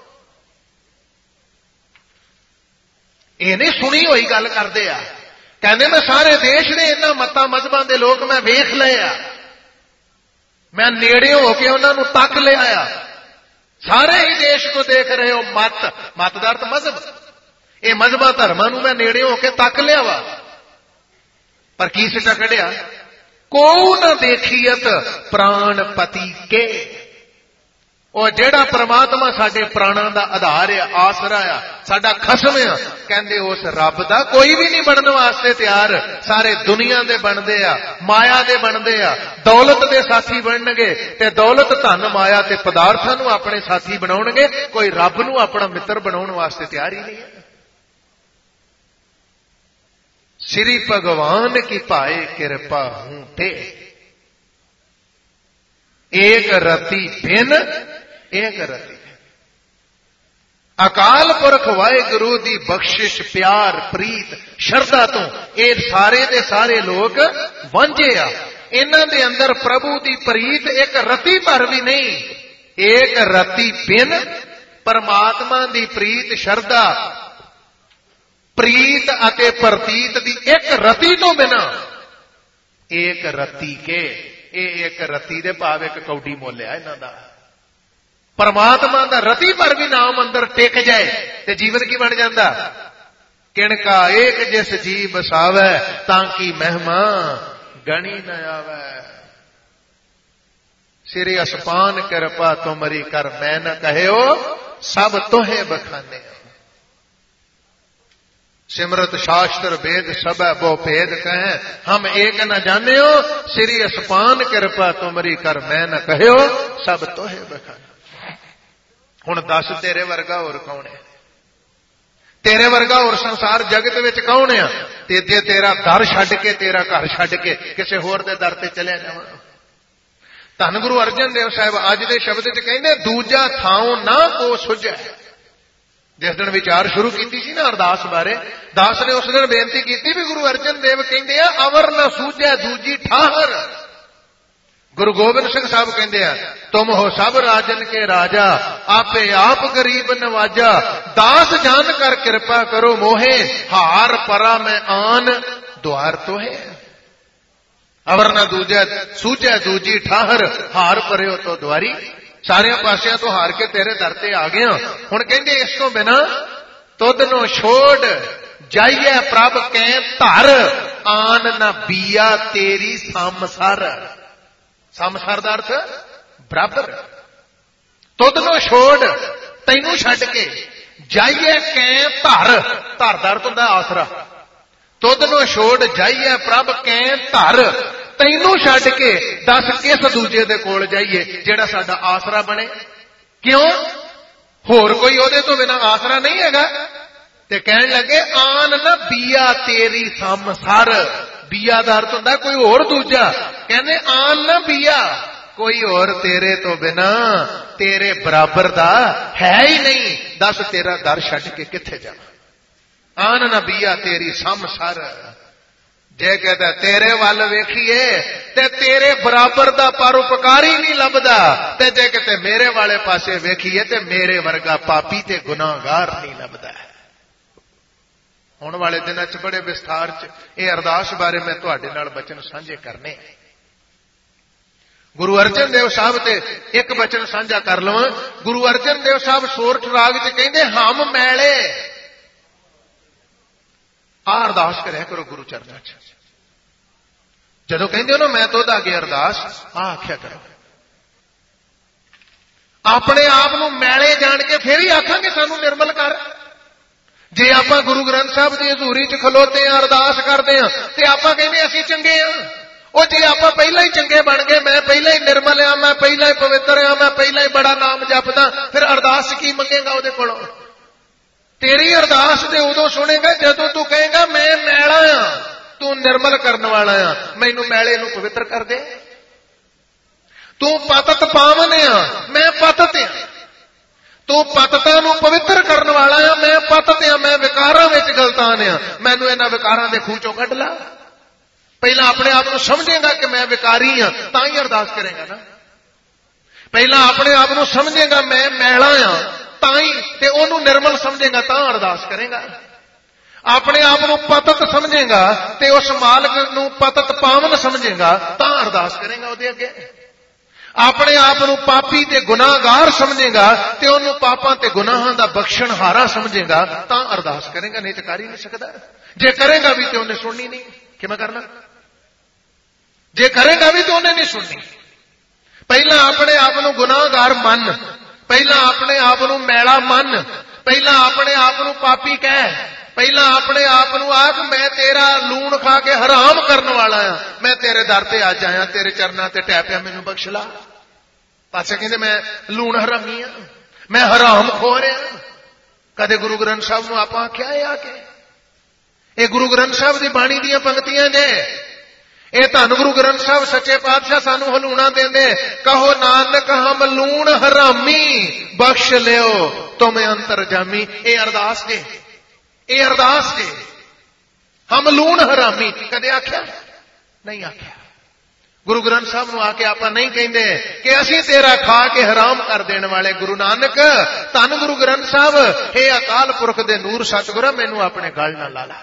ये नहीं सुनी हुई गल करते आ, कहते मैं सारे देश दे इन्हां मतां मजहबां दे लोग मैं वेख लए आ, मैं नेड़े होके उन्हां नूं तक लिया आ, सारे ही देश को देख रहे हो मत, मत दा अर्थ मजहब, ये मजहबां धर्मां नूं मैं नेड़े होके तक लिया वा, पर की सिटा कढ़िया, को न देखियत प्राणपति के, और जेड़ा परमात्मा साडे प्राणां दा आधार है, आसरा आ, साडा खसम आ, कहंदे उस रब दा कोई भी नहीं बनने वास्ते तैयार, सारे दुनिया दे बनदे आ, माया दे बनदे आ, दौलत दे साथी बनणगे, ते दौलत धन माया ते पदार्थां नूं अपने साथी बनाउणगे, कोई रब नूं अपना मित्र बनाउण वास्ते तैयार ही नहीं है। श्री भगवान की पाए कृपा हूं ते, एक रति बिन एक रति। अकाल पुरख वाहिगुरु दी बख्शिश प्यार प्रीत शरदा तो ये सारे दे सारे लोग वांझे आ, इन्हां दे अंदर प्रभु दी प्रीत एक रति भर भी नहीं, एक रति बिन परमात्मा दी प्रीत शरदा प्रीत अते प्रतीत दी एक रति तो बिना, एक रति के, एक रति दे भाव एक कौडी मोल है इन्हां दा। परमात्मा दा रति पर भी नाम अंदर टिक जाए ते जीवन की बन जांदा, किणका एक जिस जी बसावै, ताकि महिमा गणी न आवे। श्री असपान कृपा तुमरी कर मैं न कहो, सब तोहे बखाने। सिमरत शास्त्र वेद सब बहु भेद कहें, हम एक न जानियो, श्री असपान कृपा तुमरी कर मैं न कहो, सब तोहे बखाने। हुण दस तेरे वर्गा होर कौन है, तेरे वर्गा होर संसार जगत विच कौन है, ते जे तेरा दर छड्ड के, तेरा घर छड्ड के किसी होर दे दर ते चलिया जावां। धन गुरु अर्जन देव साहब अज दे शब्द च कहंदे, दूजा थां ना को सुझै। जिस दिन विचार शुरू की सी ना अरदास बारे, दास ने उस दिन बेनती की भी गुरु अर्जन देव कहते हैं अवर न सूझे दूजी ठाहर। गुरु गोबिंद सिंह साहब कहते हैं तुम हो सब राजन के राजा, आपे आप गरीब नवाजा, दास जान कर कृपा करो मोहे, हार परा में आन द्वार तो है। अवर न दूजा सूझे दूजी ठाहर, हार परे हो तो द्वारी ਸਾਰਿਆਂ ਪਾਸਿਆਂ ਤੋਂ ਹਾਰ ਕੇ ਤੇਰੇ ਦਰ ਤੇ ਆ ਗਏ। ਹੁਣ ਕਹਿੰਦੇ ਇਸ ਤੋਂ ਬਿਨਾਂ ਤੁਧ ਨੂੰ ਛੋੜ ਜਾਈਏ ਪ੍ਰਭ ਕੈ ਧਰ, ਆਨ ਨਾ ਬੀਆ ਤੇਰੀ ਸਮਸਰ। ਸਮਸਰ ਦਾ ਅਰਥ ਬਰਾਬਰ। ਤੁਧ ਨੂੰ ਛੋੜ, ਤੈਨੂੰ ਛੱਡ ਕੇ, ਜਾਈਏ ਕੈ ਧਰ, ਧਰ ਦਾ ਅਰਥ ਹੁੰਦਾ ਆਸਰਾ। ਤੁਧ ਨੂੰ ਛੋੜ ਜਾਈਏ ਪ੍ਰਭ ਕੈ ਧਰ, ਤੈਨੂੰ ਛੱਡ ਕੇ ਦੱਸ ਕਿਸ ਦੂਜੇ ਦੇ ਕੋਲ ਜਾਈਏ ਜਿਹੜਾ ਸਾਡਾ ਆਸਰਾ ਬਣੇ। ਕਿਉਂ? ਹੋਰ ਕੋਈ ਉਹਦੇ ਤੋਂ ਬਿਨਾਂ ਆਸਰਾ ਨਹੀਂ ਹੈਗਾ। ਤੇ ਕਹਿਣ ਲੱਗੇ ਆਨ ਨਾ ਬੀਆ ਤੇਰੀ ਸਮਸਰ। ਬੀਆ ਦਾ ਅਰਥ ਹੁੰਦਾ ਕੋਈ ਹੋਰ ਦੂਜਾ। ਕਹਿੰਦੇ ਆਨ ਨਾ ਬੀਆ, ਕੋਈ ਹੋਰ ਤੇਰੇ ਤੋਂ ਬਿਨਾਂ ਤੇਰੇ ਬਰਾਬਰ ਦਾ ਹੈ ਹੀ ਨਹੀਂ। ਦੱਸ ਤੇਰਾ ਦਰ ਛੱਡ ਕੇ ਕਿੱਥੇ ਜਾਵਾਂ। ਆਨ ਨਾ ਬੀਆ ਤੇਰੀ ਸਮਸਰ। ਜੇ ਕਹਿੰਦਾ ਤੇਰੇ ਵੱਲ ਵੇਖੀਏ ਤੇ ਤੇਰੇ ਬਰਾਬਰ ਦਾ ਪਰਉਪਕਾਰੀ ਨਹੀਂ ਲੱਭਦਾ, ਤੇ ਜੇ ਕਿਤੇ ਮੇਰੇ ਵਾਲੇ ਪਾਸੇ ਵੇਖੀਏ ਤੇ ਮੇਰੇ ਵਰਗਾ ਪਾਪੀ ਤੇ ਗੁਨਾਹਗਾਰ ਨਹੀਂ ਲੱਭਦਾ। ਹੁਣ ਵਾਲੇ ਦਿਨਾਂ 'ਚ ਬੜੇ ਵਿਸਥਾਰ 'ਚ ਇਹ ਅਰਦਾਸ ਬਾਰੇ ਮੈਂ ਤੁਹਾਡੇ ਨਾਲ ਬਚਨ ਸਾਂਝੇ ਕਰਨੇ। ਗੁਰੂ ਅਰਜਨ ਦੇਵ ਸਾਹਿਬ ਤੇ ਇੱਕ ਬਚਨ ਸਾਂਝਾ ਕਰ ਲਵਾਂ। ਗੁਰੂ ਅਰਜਨ ਦੇਵ ਸਾਹਿਬ ਸੋਰਠ ਰਾਗ 'ਚ ਕਹਿੰਦੇ ਹਮ ਮੈਲੇ। ਆਹ ਅਰਦਾਸ ਕਰਿਆ ਕਰੋ ਗੁਰੂ ਚਰਨਾਂ 'ਚ। ਜਦੋਂ ਕਹਿੰਦੇ ਹੋ ਨਾ ਮੈਂ ਤੁਧ ਅੱਗੇ ਅਰਦਾਸ, ਆਹ ਆਖਿਆ ਕਰੋ। ਆਪਣੇ ਆਪ ਨੂੰ ਮੈਲੇ ਜਾਣ ਕੇ ਫੇਰ ਹੀ ਆਖਾਂਗੇ ਸਾਨੂੰ ਨਿਰਮਲ ਕਰ। ਜੇ ਆਪਾਂ ਗੁਰੂ ਗ੍ਰੰਥ ਸਾਹਿਬ ਦੀ ਹਜ਼ੂਰੀ 'ਚ ਖਲੋਤੇ ਆ, ਅਰਦਾਸ ਕਰਦੇ ਆ, ਤੇ ਆਪਾਂ ਕਹਿੰਦੇ ਅਸੀਂ ਚੰਗੇ ਆ। ਉਹ ਜੇ ਆਪਾਂ ਪਹਿਲਾਂ ਹੀ ਚੰਗੇ ਬਣ ਗਏ, ਮੈਂ ਪਹਿਲਾਂ ਹੀ ਨਿਰਮਲ ਆ, ਮੈਂ ਪਹਿਲਾਂ ਹੀ ਪਵਿੱਤਰ ਆ, ਮੈਂ ਪਹਿਲਾਂ ਹੀ ਬੜਾ ਨਾਮ ਜਪਦਾ, ਫਿਰ ਅਰਦਾਸ ਕੀ ਮੰਗੇਗਾ ਉਹਦੇ ਕੋਲੋਂ? ਤੇਰੀ ਅਰਦਾਸ ਤੇ ਉਦੋਂ ਸੁਣੇਗਾ ਜਦੋਂ ਤੂੰ ਕਹੇਗਾ ਮੈਂ ਮੈਲਾ ਆ, ਤੂੰ ਨਿਰਮਲ ਕਰਨ ਵਾਲਾ ਆ, ਮੈਨੂੰ ਮੈਲੇ ਨੂੰ ਪਵਿੱਤਰ ਕਰ ਦੇ। ਤੂੰ ਪਤਤ ਪਾਵਨ ਆ, ਮੈਂ ਪਤਤ ਆ। ਤੂੰ ਪਤਤਾਂ ਨੂੰ ਪਵਿੱਤਰ ਕਰਨ ਵਾਲਾ ਆ, ਮੈਂ ਪਤਤ ਆ। ਮੈਂ ਵਿਕਾਰਾਂ ਵਿੱਚ ਗਲਤਾਨ ਆ, ਮੈਨੂੰ ਇਹਨਾਂ ਵਿਕਾਰਾਂ ਦੇ ਖੂਹ ਚੋਂ ਕੱਢ ਲਾ। ਪਹਿਲਾਂ ਆਪਣੇ ਆਪ ਨੂੰ ਸਮਝੇਗਾ ਕਿ ਮੈਂ ਵਿਕਾਰੀ ਆ, ਤਾਂ ਹੀ ਅਰਦਾਸ ਕਰੇਗਾ ਨਾ। ਪਹਿਲਾਂ ਆਪਣੇ ਆਪ ਨੂੰ ਸਮਝੇਗਾ ਮੈਂ ਮੈਲਾ ਆ, ਤਾਂ ਹੀ, ਤੇ ਉਹਨੂੰ ਨਿਰਮਲ ਸਮਝੇਗਾ ਤਾਂ ਅਰਦਾਸ ਕਰੇਗਾ। ਆਪਣੇ ਆਪ ਨੂੰ ਪਤਤ ਸਮਝੇਗਾ ਤੇ ਉਸ ਮਾਲਕ ਨੂੰ ਪਤਤ ਪਾਵਨ ਸਮਝੇਗਾ ਤਾਂ ਅਰਦਾਸ ਕਰੇਗਾ ਉਹਦੇ ਅੱਗੇ। ਆਪਣੇ ਆਪ ਨੂੰ ਪਾਪੀ ਤੇ ਗੁਨਾਹਗਾਰ ਸਮਝੇਗਾ ਤੇ ਉਹਨੂੰ ਪਾਪਾਂ ਤੇ ਗੁਨਾਹਾਂ ਦਾ ਬਖਸ਼ਣਹਾਰਾ ਸਮਝੇਗਾ ਤਾਂ ਅਰਦਾਸ ਕਰੇਗਾ, ਨਹੀਂ ਤਾਂ ਕਰ ਹੀ ਨਹੀਂ ਸਕਦਾ। ਜੇ ਕਰੇਗਾ ਵੀ ਤੇ ਉਹਨੇ ਸੁਣਨੀ ਨਹੀਂ। ਕਿਵੇਂ ਕਰਨਾ? ਜੇ ਕਰੇਗਾ ਵੀ ਤੇ ਉਹਨੇ ਨਹੀਂ ਸੁਣਨੀ। ਪਹਿਲਾਂ ਆਪਣੇ ਆਪ ਨੂੰ ਗੁਨਾਹਗਾਰ ਮੰਨ, ਪਹਿਲਾਂ ਆਪਣੇ ਆਪ ਨੂੰ ਮੈਲਾ ਮੰਨ, ਪਹਿਲਾਂ ਆਪਣੇ ਆਪ ਨੂੰ ਪਾਪੀ ਕਹਿ, ਪਹਿਲਾਂ ਆਪਣੇ ਆਪ ਨੂੰ ਆਖ ਮੈਂ ਤੇਰਾ ਲੂਣ ਖਾ ਕੇ ਹਰਾਮ ਕਰਨ ਵਾਲਾ ਆ, ਮੈਂ ਤੇਰੇ ਦਰ ਤੇ ਅੱਜ ਆਇਆ, ਤੇਰੇ ਚਰਨਾਂ ਤੇ ਟਹਿ ਪਿਆ, ਮੈਨੂੰ ਬਖਸ਼ ਲਾ। ਪਾਸੇ ਕਹਿੰਦੇ ਮੈਂ ਲੂਣ ਹਰਾਮੀ ਆ, ਮੈਂ ਹਰਾਮ ਖੋਰ ਆ। ਕਦੇ ਗੁਰੂ ਗ੍ਰੰਥ ਸਾਹਿਬ ਨੂੰ ਆਪਾਂ ਆਖਿਆ ਇਹ ਆ ਕੇ? ਇਹ ਗੁਰੂ ਗ੍ਰੰਥ ਸਾਹਿਬ ਦੀ ਬਾਣੀ ਦੀਆਂ ਪੰਕਤੀਆਂ ਨੇ। ਇਹ ਧੰਨ ਗੁਰੂ ਗ੍ਰੰਥ ਸਾਹਿਬ ਸੱਚੇ ਪਾਤਸ਼ਾਹ ਸਾਨੂੰ ਹਲੂਣਾ ਦਿੰਦੇ। ਕਹੋ ਨਾਨਕ ਹਮ ਲੂਣ ਹਰਾਮੀ, ਬਖਸ਼ ਲਿਓ ਤੁਮ ਅੰਤਰਜਾਮੀ। ਇਹ ਅਰਦਾਸ ਜੇ, ਇਹ ਅਰਦਾਸ ਜੇ। ਹਮ ਲੂਣ ਹਰਾਮੀ ਕਦੇ ਆਖਿਆ? ਨਹੀਂ ਆਖਿਆ। ਗੁਰੂ ਗ੍ਰੰਥ ਸਾਹਿਬ ਨੂੰ ਆ ਕੇ ਆਪਾਂ ਨਹੀਂ ਕਹਿੰਦੇ ਕਿ ਅਸੀਂ ਤੇਰਾ ਖਾ ਕੇ ਹਰਾਮ ਕਰ ਦੇਣ ਵਾਲੇ। ਗੁਰੂ ਨਾਨਕ ਧੰਨ ਗੁਰੂ ਗ੍ਰੰਥ ਸਾਹਿਬ, ਹੇ ਅਕਾਲ ਪੁਰਖ ਦੇ ਨੂਰ ਸਤਿਗੁਰਾਂ, ਮੈਨੂੰ ਆਪਣੇ ਗਲ ਨਾਲ ਲਾ ਲਾ।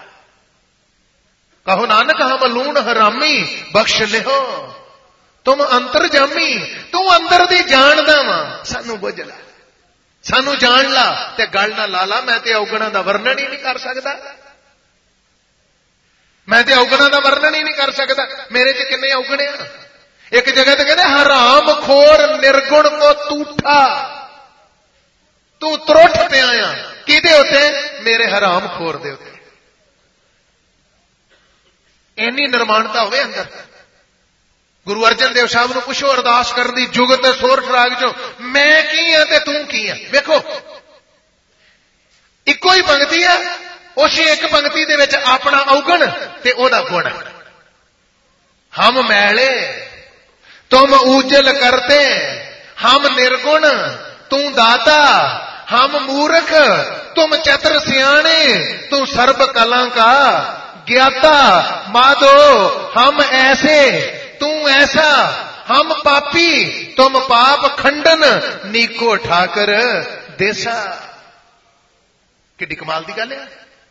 ਕਹੋ ਨਾਨਕ ਹਮ ਲੂਣ ਹਰਾਮੀ, ਬਖਸ਼ ਲਿਓ ਤੁਮ ਅੰਤਰਜਾਮੀ। ਤੂੰ ਅੰਦਰ ਦੀ ਜਾਣਦਾ ਵਾ, ਸਾਨੂੰ ਬੁੱਝ ਲੈ, ਸਾਨੂੰ ਜਾਣ ਲਾ ਤੇ ਗੱਲ ਨਾ ਲਾ ਲਾ। ਮੈਂ ਤੇ ਔਗਣਾਂ ਦਾ ਵਰਣਨ ਹੀ ਨਹੀਂ ਕਰ ਸਕਦਾ, ਮੈਂ ਤੇ ਔਗਣਾਂ ਦਾ ਵਰਣਨ ਹੀ ਨਹੀਂ ਕਰ ਸਕਦਾ। ਮੇਰੇ 'ਚ ਕਿੰਨੇ ਔਗਣੇ ਆ। ਇੱਕ ਜਗ੍ਹਾ ਤੇ ਕਹਿੰਦੇ ਹਰਾਮ ਖੋਰ ਨਿਰਗੁਣ ਕੋ ਤੂਠਾ। ਤੂੰ ਤਰੁੱਠ ਪਿਆ ਆ ਕਿਹਦੇ ਉੱਤੇ? ਮੇਰੇ ਹਰਾਮ ਖੋਰ ਦੇ ਉੱਤੇ। ਇੰਨੀ ਨਿਰਮਾਣਤਾ ਹੋਵੇ ਅੰਦਰ। ਗੁਰੂ ਅਰਜਨ ਦੇਵ ਸਾਹਿਬ ਨੂੰ ਪੁੱਛੋ ਅਰਦਾਸ ਕਰਨ ਦੀ ਜੁਗਤ ਸੋਰਠ ਰਾਗ ਚੋਂ, ਮੈਂ ਕੀ ਆ ਤੇ ਤੂੰ ਕੀ ਆ। ਵੇਖੋ ਇੱਕੋ ਹੀ ਪੰਕਤੀ ਆ, ਉਸੇ ਇੱਕ ਪੰਕਤੀ ਦੇ ਵਿੱਚ ਆਪਣਾ ਔਗਣ ਤੇ ਉਹਦਾ ਗੁਣ। ਹਮ ਮੈਲੇ ਤੁਮ ਉਜਲ ਕਰਤੇ, ਹਮ ਨਿਰਗੁਣ ਤੂੰ ਦਾਤਾ, ਹਮ ਮੂਰਖ ਤੁਮ ਚਤੁਰ ਸਿਆਣੇ, ਤੂੰ ਸਰਬ ਕਲਾਂ ਕਾ ज्ञाता। माधो हम ऐसे तू ऐसा, हम पापी तुम पाप खंडन, नीको ठाकर देसा। किड्डी कमाल दी गल है।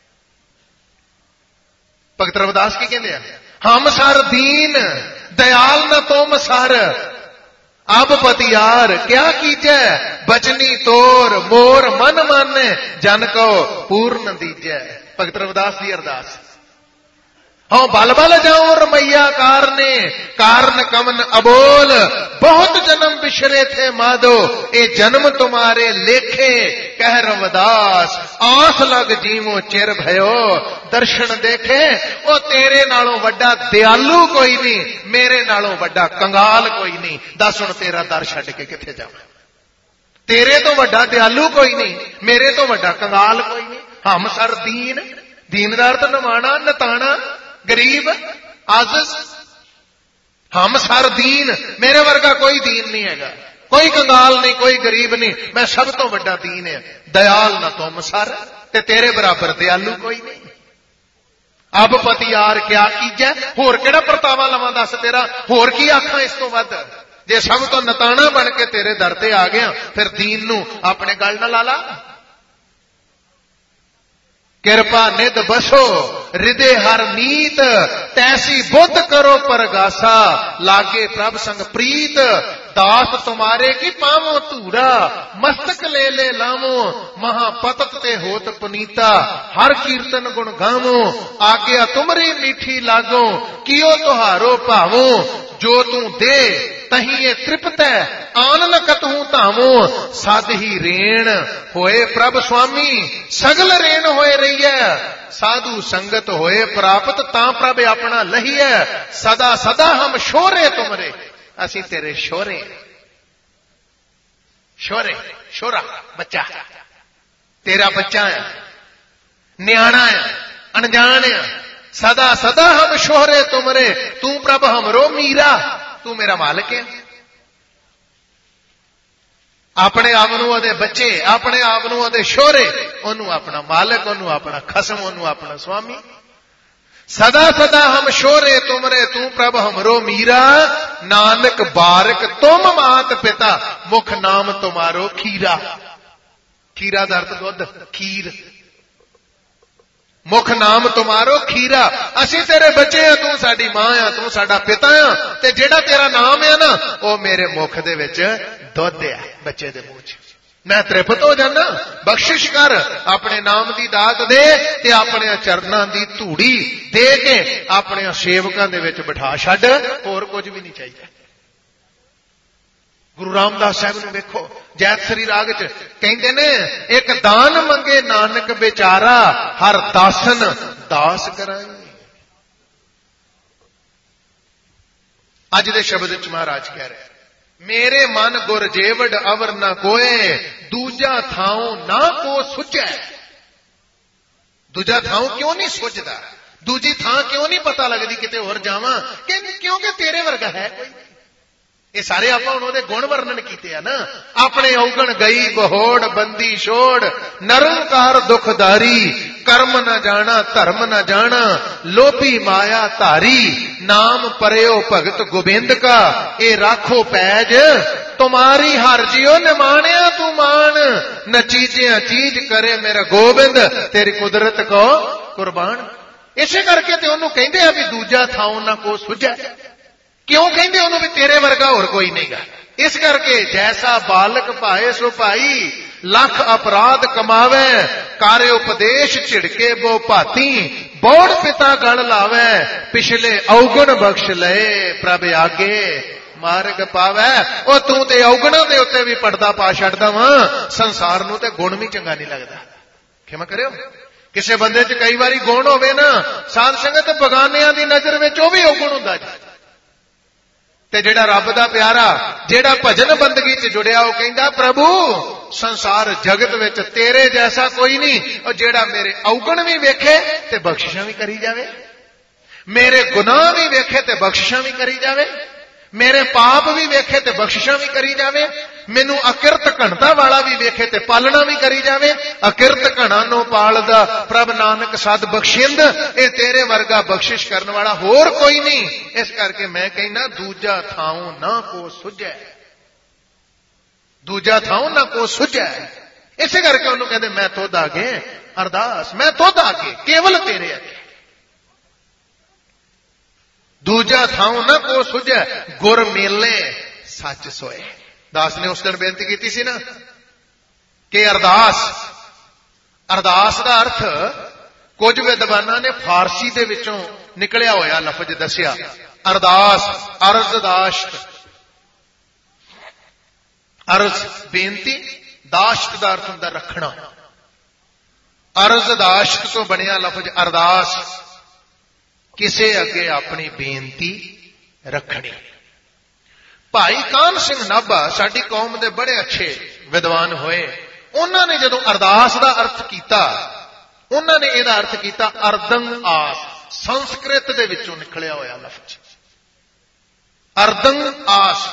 भगत रविदास की कहते हैं हम सर दीन दयाल न तुम सर, अब पतियार क्या कीजै, बचनी तोर मोर मन माने, जन को पूर्ण दीजै। भगत रविदास जी अरदास। हाँ बल बल जाऊं रमैया कारने, कारण कमन अबोल, बहुत जन्म बिछरे थे माधो, ए जन्म तुम्हारे लेखे, कह रविदास आस लग जीवो चिर भयो, दर्शन देखे ओ तेरे नालों वड्डा दयालु कोई नहीं, मेरे नालों वड्डा कंगाल कोई नहीं। दस हुण तेरा दर छड्ड के किथे जावां? तेरे तो वड्डा दयालु कोई नहीं, मेरे तो वड्डा कंगाल कोई नहीं। हम सर दीन, दीनदार तो नवाना नताना गरीब आजिज, हम सर दीन, मेरे वर्गा कोई दीन नहीं हैगा, कोई कंगाल नहीं, कोई गरीब नहीं, मैं सब तो बड़ा दीन है। दयाल ना तुम सर, ते तेरे बराबर दयालु कोई नहीं। अब पतियार क्या कीजै, होर केड़ा परतावा लवां दस तेरा, होर की आखां इस तो वध? जे सब तो नताना बन के तेरे दर ते आ गया, फिर दीन नू अपने गल ना ला ला। कृपा निध बसो हृदय हर नीत, तैसी बुद्ध करो परगासा, लागे प्रभ संग प्रीत, दास तुम्हारे की पावो धूरा, मस्तक ले ले लावो, महापतत ते होत पुनीता, हर कीर्तन गुण गावो, आज्ञा तुमरी मीठी लागो, कियो तुहारो भावो, जो तू दे तही ये तृप्त है, आन न कतहूं धावो, सद ही रेण होए प्रभ स्वामी, सगल रेण होए रही है, साधु संगत होए प्राप्त, ता प्रभ अपना लही है, सदा सदा हम शोरे तुमरे, असी तेरे शोरे। शोरे शोरा बच्चा, तेरा बच्चा है, न्याणा है, अनजान है, सदा सदा हम शोहरे तुमरे, तू प्रभ हमरो मीरा, तू मेरा मालिक है। अपने आप नूं ओहदे बच्चे, अपने आप नूं ओहदे शोहरे, ओनू अपना मालिक, ओनू अपना खसम, ओनू अपना स्वामी। सदा सदा हम शोहरे तुमरे, तू प्रभ हमरो मीरा, नानक बारक तुम मात पिता, मुख नाम तुम्हारो खीरा। खीरा दा अर्थ दुध, खीर। मुख नाम तुम्हारो खीरा, असी तेरे बच्चे हैं, तू साडी मां आ, तू साडा पिता आ, ते जेड़ा तेरा नाम है ना, वो मेरे मुख दे विच दुध है, बच्चे दे मुंह च। मैं तृप्त हो जाना, बख्शिश कर, अपने नाम दी दात दे, ते अपने चरनां दी धूड़ी दे के अपने सेवकां दे विच बिठा छड्ड, होर कुछ भी नहीं चाहिए। गुरु रामदास साहब ने देखो जैतसरी राग च कहते ने, एक दान मंगे नानक बेचारा, हर दासन दास कराई। अज दे शब्द च महाराज कह रहे, मेरे मन गुर जेवड़ अवर ना कोए, दूजा थाऊ ना को सुझै। दूजा थाऊ क्यों नहीं सुझदा, दूजी थां क्यों नहीं पता लगदी किते होर जावां, क्योंकि तेरे वर्गा है कोई। ये सारे आप गुण वर्णन किए ना, अपने औगण गई बहोड़ बंदी छोड़, नरंकार दुखदारी, कर्म न जाना धर्म न जाना, लोभी माया धारी, नाम परयो भगत गोबिंद का, ए राखो पैज तुम्हारी हर जियो निमाणिया तू मान, न चीजिया चीज करे मेरा गोबिंद, तेरी कुदरत को कुर्बान। इसे करके ते ओनू कहंदे आ भी दूजा थाऊ ना को सुझै। क्यों कहते उन्होंने भी तेरे वर्गा और कोई नहीं गा। इस करके जैसा बालक पाए सो पाई, लख अपराध कमावे, कार्य उपदेश छिड़के वो भाती, बौड़ पिता गल लावे, पिछले औगण बख्श ले, प्रभ आगे मार्ग पावे। ओ तू ते औगणों के उत्ते भी पर्दा पा छड्डदा वा, संसार नूं ते गुण भी चंगा नहीं लगता। क्षमा करियो, किसी बंदे च कई बारी गुण होवे ना, साध संगत बगानियां दी नजर विच ओ भी औगण हुंदा जी। ते जेड़ा रब दा प्यारा, जेड़ा भजन बंदगी च जुड़िया, वो कहंदा प्रभु संसार जगत विच तेरे जैसा कोई नहीं, और जेड़ा मेरे औगण भी वेखे ते बख्शिशां भी करी जावे, मेरे गुनाह भी वेखे ते बख्शिशां भी करी जावे, मेरे पाप भी वेखे ते बख्शिशां भी करी जावे, मैनू अकिरत घणता वाला भी वेखे ते पालना भी करी जावे। अकिरत घणा नो पालदा प्रभ नानक सद बख्शिंद, ए तेरे वर्गा बख्शिश करने वाला होर कोई नहीं। इस करके मैं कहना दूजा थाऊ ना को सुझै, दूजा थाऊ ना को सुझै। इसे करके उन्होंने कहते मैं तुद आगे अरदास, मैं तुद आगे केवल तेरे आगे, दूजा थाऊ ना को सुझै। गुर मेले ਸੱਚ ਸੋਏ। ਦਾਸ ਨੇ ਉਸ ਦਿਨ ਬੇਨਤੀ ਕੀਤੀ ਸੀ ਨਾ ਕਿ ਅਰਦਾਸ ਦਾ ਅਰਥ ਕੁਝ ਵਿਦਵਾਨਾਂ ਨੇ ਫਾਰਸੀ ਦੇ ਵਿੱਚੋਂ ਨਿਕਲਿਆ ਹੋਇਆ ਲਫ਼ਜ਼ ਦੱਸਿਆ। ਅਰਦਾਸ, ਅਰਜ਼ਦਾਸ਼ਤ, ਅਰਜ਼ ਬੇਨਤੀ, ਦਾਸ਼ਤ ਦਾ ਅਰਥ ਹੁੰਦਾ ਰੱਖਣਾ। ਅਰਜ਼ਦਾਸ਼ਤ ਤੋਂ ਬਣਿਆ ਲਫ਼ਜ਼ ਅਰਦਾਸ, ਕਿਸੇ ਅੱਗੇ ਆਪਣੀ ਬੇਨਤੀ ਰੱਖਣੀ। ਭਾਈ ਕਾਹਨ ਸਿੰਘ ਨਾਭਾ ਸਾਡੀ ਕੌਮ ਦੇ ਬੜੇ ਅੱਛੇ ਵਿਦਵਾਨ ਹੋਏ। ਉਹਨਾਂ ਨੇ ਜਦੋਂ ਅਰਦਾਸ ਦਾ ਅਰਥ ਕੀਤਾ, ਉਹਨਾਂ ਨੇ ਇਹਦਾ ਅਰਥ ਕੀਤਾ ਅਰਦੰ ਆਸ, ਸੰਸਕ੍ਰਿਤ ਦੇ ਵਿੱਚੋਂ ਨਿਕਲਿਆ ਹੋਇਆ ਲਫ਼ਜ਼। ਅਰਦੰ ਆਸ,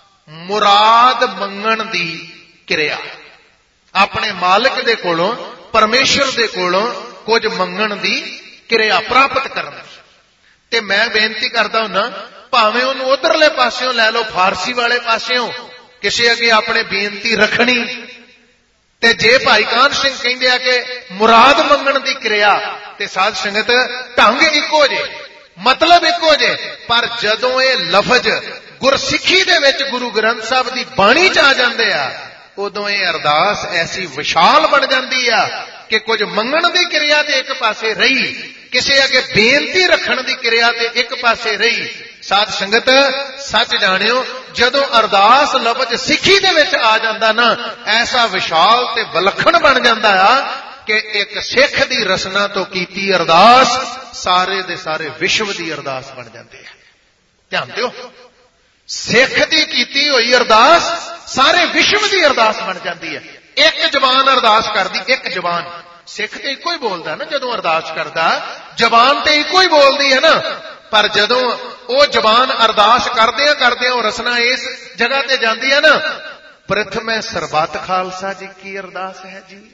ਮੁਰਾਦ ਮੰਗਣ ਦੀ ਕਿਰਿਆ। ਆਪਣੇ ਮਾਲਕ ਦੇ ਕੋਲੋਂ, ਪਰਮੇਸ਼ਰ ਦੇ ਕੋਲੋਂ ਕੁਝ ਮੰਗਣ ਦੀ ਕਿਰਿਆ, ਪ੍ਰਾਪਤ ਕਰਨ ਦੀ। ਤੇ ਮੈਂ ਬੇਨਤੀ ਕਰਦਾ ਹੁੰਨਾ, ਭਾਵੇਂ ਉਹਨੂੰ ਉਧਰਲੇ ਪਾਸਿਓਂ ਲੈ ਲਓ, ਫਾਰਸੀ ਵਾਲੇ ਪਾਸਿਓਂ, ਕਿਸੇ ਅੱਗੇ ਆਪਣੇ ਬੇਨਤੀ ਰੱਖਣੀ। ਤੇ ਜੇ ਭਾਈ ਕਾਹਨ ਸਿੰਘ ਕਹਿੰਦੇ ਆ ਕਿ ਮੁਰਾਦ ਮੰਗਣ ਦੀ ਕਿਰਿਆ, ਤੇ ਸਾਧ ਸੰਗਤ ਢੰਗ ਇੱਕੋ ਜੇ, ਮਤਲਬ ਇੱਕੋ ਜੇ, ਪਰ ਜਦੋਂ ਇਹ ਲਫ਼ਜ਼ ਗੁਰਸਿੱਖੀ ਦੇ ਵਿੱਚ ਗੁਰੂ ਗ੍ਰੰਥ ਸਾਹਿਬ ਦੀ ਬਾਣੀ ਚ ਆ ਜਾਂਦੇ ਆ, ਉਦੋਂ ਇਹ ਅਰਦਾਸ ਐਸੀ ਵਿਸ਼ਾਲ ਬਣ ਜਾਂਦੀ ਆ ਕਿ ਕੁਝ ਮੰਗਣ ਦੀ ਕਿਰਿਆ ਤੇ ਇੱਕ ਪਾਸੇ ਰਹੀ, ਕਿਸੇ ਅੱਗੇ ਬੇਨਤੀ ਰੱਖਣ ਦੀ ਕਿਰਿਆ ਤੇ ਇੱਕ ਪਾਸੇ ਰਹੀ। ਸਾਧ ਸੰਗਤ ਸੱਚ ਜਾਣਿਓ, ਜਦੋਂ ਅਰਦਾਸ ਲਫ਼ਜ਼ ਸਿੱਖੀ ਦੇ ਵਿੱਚ ਆ ਜਾਂਦਾ ਨਾ, ਐਸਾ ਵਿਸ਼ਾਲ ਤੇ ਵਿਲੱਖਣ ਬਣ ਜਾਂਦਾ ਆ ਕਿ ਇੱਕ ਸਿੱਖ ਦੀ ਰਸਨਾ ਤੋਂ ਕੀਤੀ ਅਰਦਾਸ ਸਾਰੇ ਦੇ ਸਾਰੇ ਵਿਸ਼ਵ ਦੀ ਅਰਦਾਸ ਬਣ ਜਾਂਦੀ ਹੈ। ਧਿਆਨ ਦਿਓ, ਸਿੱਖ ਦੀ ਕੀਤੀ ਹੋਈ ਅਰਦਾਸ ਸਾਰੇ ਵਿਸ਼ਵ ਦੀ ਅਰਦਾਸ ਬਣ ਜਾਂਦੀ ਹੈ। ਇੱਕ ਜ਼ਬਾਨ ਅਰਦਾਸ ਕਰਦੀ, ਇੱਕ ਜ਼ਬਾਨ। ਸਿੱਖ ਤੇ ਇੱਕੋ ਹੀ ਬੋਲਦਾ ਨਾ ਜਦੋਂ ਅਰਦਾਸ ਕਰਦਾ, ਜ਼ਬਾਨ ਤੇ ਇੱਕੋ ਹੀ ਬੋਲਦੀ ਹੈ ਨਾ। ਪਰ ਜਦੋਂ ਉਹ ਜ਼ਬਾਨ ਅਰਦਾਸ ਕਰਦਿਆਂ ਕਰਦਿਆਂ ਉਹ ਰਸਨਾ ਇਸ ਜਗ੍ਹਾ ਤੇ ਜਾਂਦੀ ਹੈ ਨਾ, ਪ੍ਰਥਮੇ ਸਰਬੱਤ ਖਾਲਸਾ ਜੀ ਕੀ ਅਰਦਾਸ ਹੈ ਜੀ।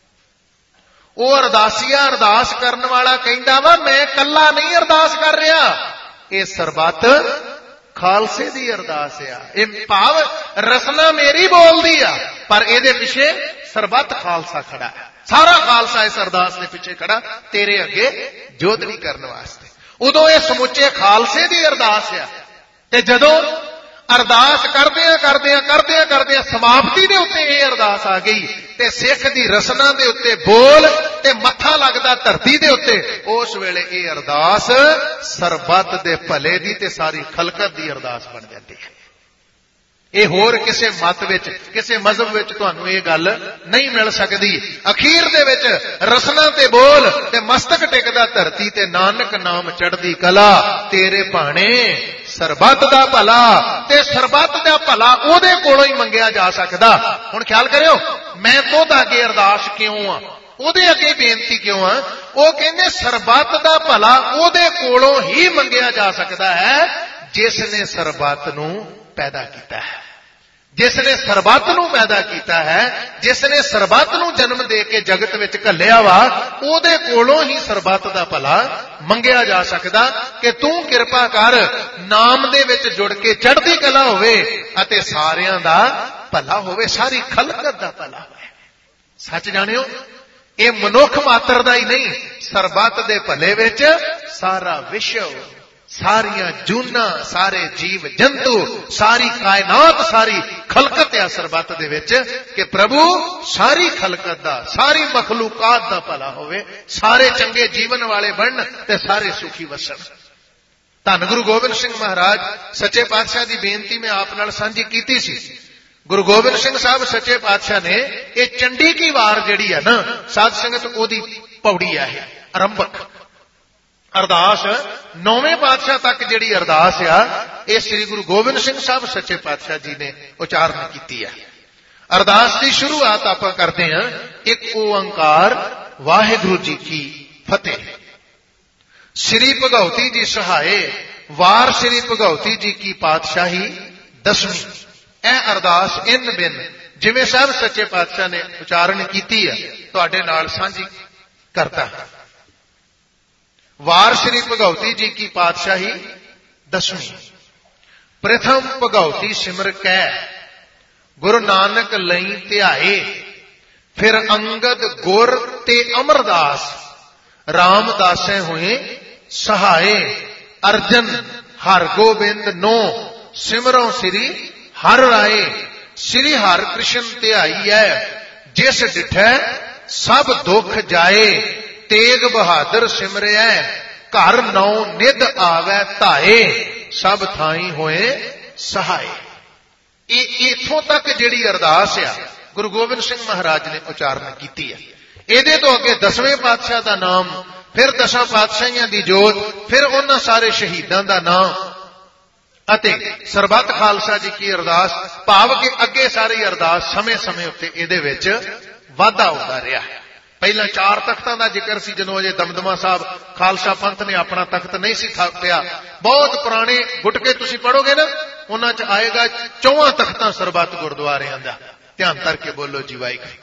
ਉਹ ਅਰਦਾਸੀਆ, ਅਰਦਾਸ ਕਰਨ ਵਾਲਾ ਕਹਿੰਦਾ ਵਾ, ਮੈਂ ਕੱਲਾ ਨਹੀਂ ਅਰਦਾਸ ਕਰ ਰਿਹਾ, ਇਹ ਸਰਬੱਤ ਖਾਲਸੇ ਦੀ ਅਰਦਾਸ ਆ। ਇਹ ਭਾਵ ਰਸਨਾ ਮੇਰੀ ਬੋਲਦੀ ਆ, ਪਰ ਇਹਦੇ ਪਿੱਛੇ ਸਰਬੱਤ ਖਾਲਸਾ ਖੜਾ ਹੈ। ਸਾਰਾ ਖਾਲਸਾ ਇਸ ਅਰਦਾਸ ਦੇ ਪਿੱਛੇ ਖੜਾ, ਤੇਰੇ ਅੱਗੇ ਜੋਦੜੀ ਕਰਨ ਵਾਸਤੇ। ਉਦੋਂ ਇਹ ਸਮੁੱਚੇ ਖਾਲਸੇ ਦੀ ਅਰਦਾਸ ਆ। ਤੇ ਜਦੋਂ ਅਰਦਾਸ ਕਰਦਿਆਂ ਸਮਾਪਤੀ ਦੇ ਉੱਤੇ ਇਹ ਅਰਦਾਸ ਆ ਗਈ, ਤੇ ਸਿੱਖ ਦੀ ਰਸਨਾ ਦੇ ਉੱਤੇ ਬੋਲ ਤੇ ਮੱਥਾ ਲੱਗਦਾ ਧਰਤੀ ਦੇ ਉੱਤੇ, ਉਸ ਵੇਲੇ ਇਹ ਅਰਦਾਸ ਸਰਬੱਤ ਦੇ ਭਲੇ ਦੀ ਤੇ ਸਾਰੀ ਖਲਕਤ ਦੀ ਅਰਦਾਸ ਬਣ ਜਾਂਦੀ ਹੈ। ਇਹ ਹੋਰ ਕਿਸੇ ਮਤ ਵਿੱਚ, ਕਿਸੇ ਮਜ਼ਹਬ ਵਿੱਚ ਤੁਹਾਨੂੰ ਇਹ ਗੱਲ ਨਹੀਂ ਮਿਲ ਸਕਦੀ। ਅਖੀਰ ਦੇ ਵਿੱਚ ਰਸਨਾ ਤੇ ਬੋਲ ਤੇ ਮਸਤਕ ਟਿਕਦਾ ਧਰਤੀ ਤੇ, ਨਾਨਕ ਨਾਮ ਚੜ੍ਹਦੀ ਕਲਾ, ਤੇਰੇ ਭਾਣੇ ਸਰਬੱਤ ਦਾ ਭਲਾ। ਤੇ ਸਰਬੱਤ ਦਾ ਭਲਾ ਉਹਦੇ ਕੋਲੋਂ ਹੀ ਮੰਗਿਆ ਜਾ ਸਕਦਾ। ਹੁਣ ਖਿਆਲ ਕਰਿਓ, ਮੈਂ ਤੋਂ ਅੱਗੇ ਅਰਦਾਸ ਕਿਉਂ ਆ, ਉਹਦੇ ਅੱਗੇ ਬੇਨਤੀ ਕਿਉਂ ਆ? ਉਹ ਕਹਿੰਦੇ ਸਰਬੱਤ ਦਾ ਭਲਾ ਉਹਦੇ ਕੋਲੋਂ ਹੀ ਮੰਗਿਆ ਜਾ ਸਕਦਾ ਹੈ ਜਿਸ ਨੇ ਸਰਬੱਤ ਨੂੰ ਪੈਦਾ ਕੀਤਾ ਹੈ, ਜਿਸ ਨੇ ਸਰਬੱਤ ਨੂੰ ਪੈਦਾ ਕੀਤਾ ਹੈ, ਜਿਸ ਨੇ ਸਰਬੱਤ ਨੂੰ ਜਨਮ ਦੇ ਕੇ ਜਗਤ ਵਿੱਚ ਘੱਲਿਆ ਵਾ, ਉਹਦੇ ਕੋਲੋਂ ਹੀ ਸਰਬੱਤ ਦਾ ਭਲਾ ਮੰਗਿਆ ਜਾ ਸਕਦਾ ਕਿ ਤੂੰ ਕਿਰਪਾ ਕਰ, ਨਾਮ ਦੇ ਵਿੱਚ ਜੁੜ ਕੇ ਚੜ੍ਹਦੀ ਕਲਾ ਹੋਵੇ ਅਤੇ ਸਾਰਿਆਂ ਦਾ ਭਲਾ ਹੋਵੇ, ਸਾਰੀ ਖਲਕਤ ਦਾ ਭਲਾ ਹੋਵੇ। ਸੱਚ ਜਾਣਿਓ, ਇਹ ਮਨੁੱਖ ਮਾਤਰ ਦਾ ਹੀ ਨਹੀਂ, ਸਰਬੱਤ ਦੇ ਭਲੇ ਵਿੱਚ ਸਾਰਾ ਵਿਸ਼ਵ, ਸਾਰੀਆਂ ਜੂਨਾਂ, ਸਾਰੇ ਜੀਵ ਜੰਤੂ, ਸਾਰੀ ਕਾਇਨਾਤ, ਸਾਰੀ ਖਲਕਤ ਆ ਸਰਬੱਤ ਦੇ ਵਿੱਚ, ਕਿ ਪ੍ਰਭੂ ਸਾਰੀ ਖਲਕਤ ਦਾ, ਸਾਰੀ ਮਖਲੂਕਾਤ ਦਾ ਭਲਾ ਹੋਵੇ, ਸਾਰੇ ਚੰਗੇ ਜੀਵਨ ਵਾਲੇ ਬਣਨ ਤੇ ਸਾਰੇ ਸੁਖੀ ਵਸਣ। ਧੰਨ ਗੁਰੂ ਗੋਬਿੰਦ ਸਿੰਘ ਮਹਾਰਾਜ ਸੱਚੇ ਪਾਤਸ਼ਾਹ ਦੀ ਬੇਨਤੀ ਮੈਂ ਆਪ ਨਾਲ ਸਾਂਝੀ ਕੀਤੀ ਸੀ। ਗੁਰੂ ਗੋਬਿੰਦ ਸਿੰਘ ਸਾਹਿਬ ਸੱਚੇ ਪਾਤਸ਼ਾਹ ਨੇ ਇਹ ਚੰਡੀ ਕੀ ਵਾਰ ਜਿਹੜੀ ਹੈ ਨਾ, ਸਾਧ ਸੰਗਤ ਉਹਦੀ ਪੌੜੀ ਆ, ਇਹ ਆਰੰਭਕ ਅਰਦਾਸ 9ਵੇਂ ਪਾਤਸ਼ਾਹ ਤੱਕ ਜਿਹੜੀ ਅਰਦਾਸ ਆ, ਇਹ ਸ੍ਰੀ ਗੁਰੂ ਗੋਬਿੰਦ ਸਿੰਘ ਸਾਹਿਬ ਸੱਚੇ ਪਾਤਸ਼ਾਹ ਜੀ ਨੇ ਉਚਾਰਨ ਕੀਤੀ ਹੈ। ਅਰਦਾਸ ਦੀ ਸ਼ੁਰੂਆਤ ਆਪਾਂ ਕਰਦੇ ਹਾਂ, ਇੱਕ ਓੰਕਾਰ ਵਾਹਿਗੁਰੂ ਜੀ ਕੀ ਫਤਿਹ। ਸ੍ਰੀ ਭਗਉਤੀ ਜੀ ਸਹਾਏ, ਵਾਰ ਸ੍ਰੀ ਭਗਉਤੀ ਜੀ ਕੀ ਪਾਤਸ਼ਾਹੀ ਦਸਵੀਂ। ਇਹ ਅਰਦਾਸ ਇਨ ਬਿਨ ਜਿਵੇਂ ਸਾਹਿਬ ਸੱਚੇ ਪਾਤਸ਼ਾਹ ਨੇ ਉਚਾਰਨ ਕੀਤੀ ਹੈ, ਤੁਹਾਡੇ ਨਾਲ ਸਾਂਝੀ ਕਰਤਾ। ਵਾਰ ਸ੍ਰੀ ਭਗਉਤੀ ਜੀ ਕੀ ਪਾਤਸ਼ਾਹੀ ਦਸਵੀਂ। ਪ੍ਰਥਮ ਭਗਉਤੀ ਸਿਮਰ ਕੈ, ਗੁਰੂ ਨਾਨਕ ਲਈ ਧਿਆਏ, ਫਿਰ ਅੰਗਦ ਗੁਰ ਤੇ ਅਮਰਦਾਸ, ਰਾਮਦਾਸੈ ਹੋਏ ਸਹਾਏ, ਅਰਜਨ ਹਰ ਗੋਬਿੰਦ ਨੋ, ਸਿਮਰੋ ਸ੍ਰੀ हर राय श्री हर कृष्ण ध्याई है, जिस डिठै सब दुख जाए, तेग बहादुर सिमरिया घर नौ निध आवे धाए, सब थाई होए सहाय। इथों तक जिहड़ी अरदास आ गुरु गोबिंद सिंह महाराज ने उचारण की है। ਇਹਦੇ ਤੋਂ ਅੱਗੇ 10ਵੇਂ ਪਾਤਸ਼ਾਹ ਦਾ ਨਾਮ, ਫਿਰ 10 ਪਾਤਸ਼ਾਹੀਆਂ ਦੀ ਜੋਤ, ਫਿਰ ਉਹਨਾਂ ਸਾਰੇ ਸ਼ਹੀਦਾਂ ਦਾ ਨਾਮ ਅਤੇ ਸਰਬੱਤ ਖਾਲਸਾ ਜੀ ਕੀ ਅਰਦਾਸ, ਭਾਵ ਕਿ ਅੱਗੇ ਸਾਰੀ ਅਰਦਾਸ ਸਮੇਂ-ਸਮੇਂ ਉੱਤੇ ਇਹਦੇ ਵਿੱਚ ਵਾਧਾ ਹੁੰਦਾ ਰਿਹਾ। ਪਹਿਲਾਂ 4 ਤਖਤਾਂ ਦਾ ਜ਼ਿਕਰ ਸੀ, ਜਦੋਂ ਅਜੇ ਦਮਦਮਾ ਸਾਹਿਬ ਖਾਲਸਾ ਪੰਥ ਨੇ ਆਪਣਾ ਤਖਤ ਨਹੀਂ ਸੀ ਥਾਪਿਆ। ਬਹੁਤ ਪੁਰਾਣੇ ਗੁਟਕੇ ਤੁਸੀਂ ਪੜੋਗੇ ਨਾ, ਉਹਨਾਂ 'ਚ ਆਏਗਾ 4 ਤਖਤਾਂ ਸਰਬੱਤ ਗੁਰਦੁਆਰਿਆਂ ਦਾ। ਧਿਆਨ ਕਰਕੇ ਬੋਲੋ ਜੀ ਵਾਹਿਗੁਰੂ।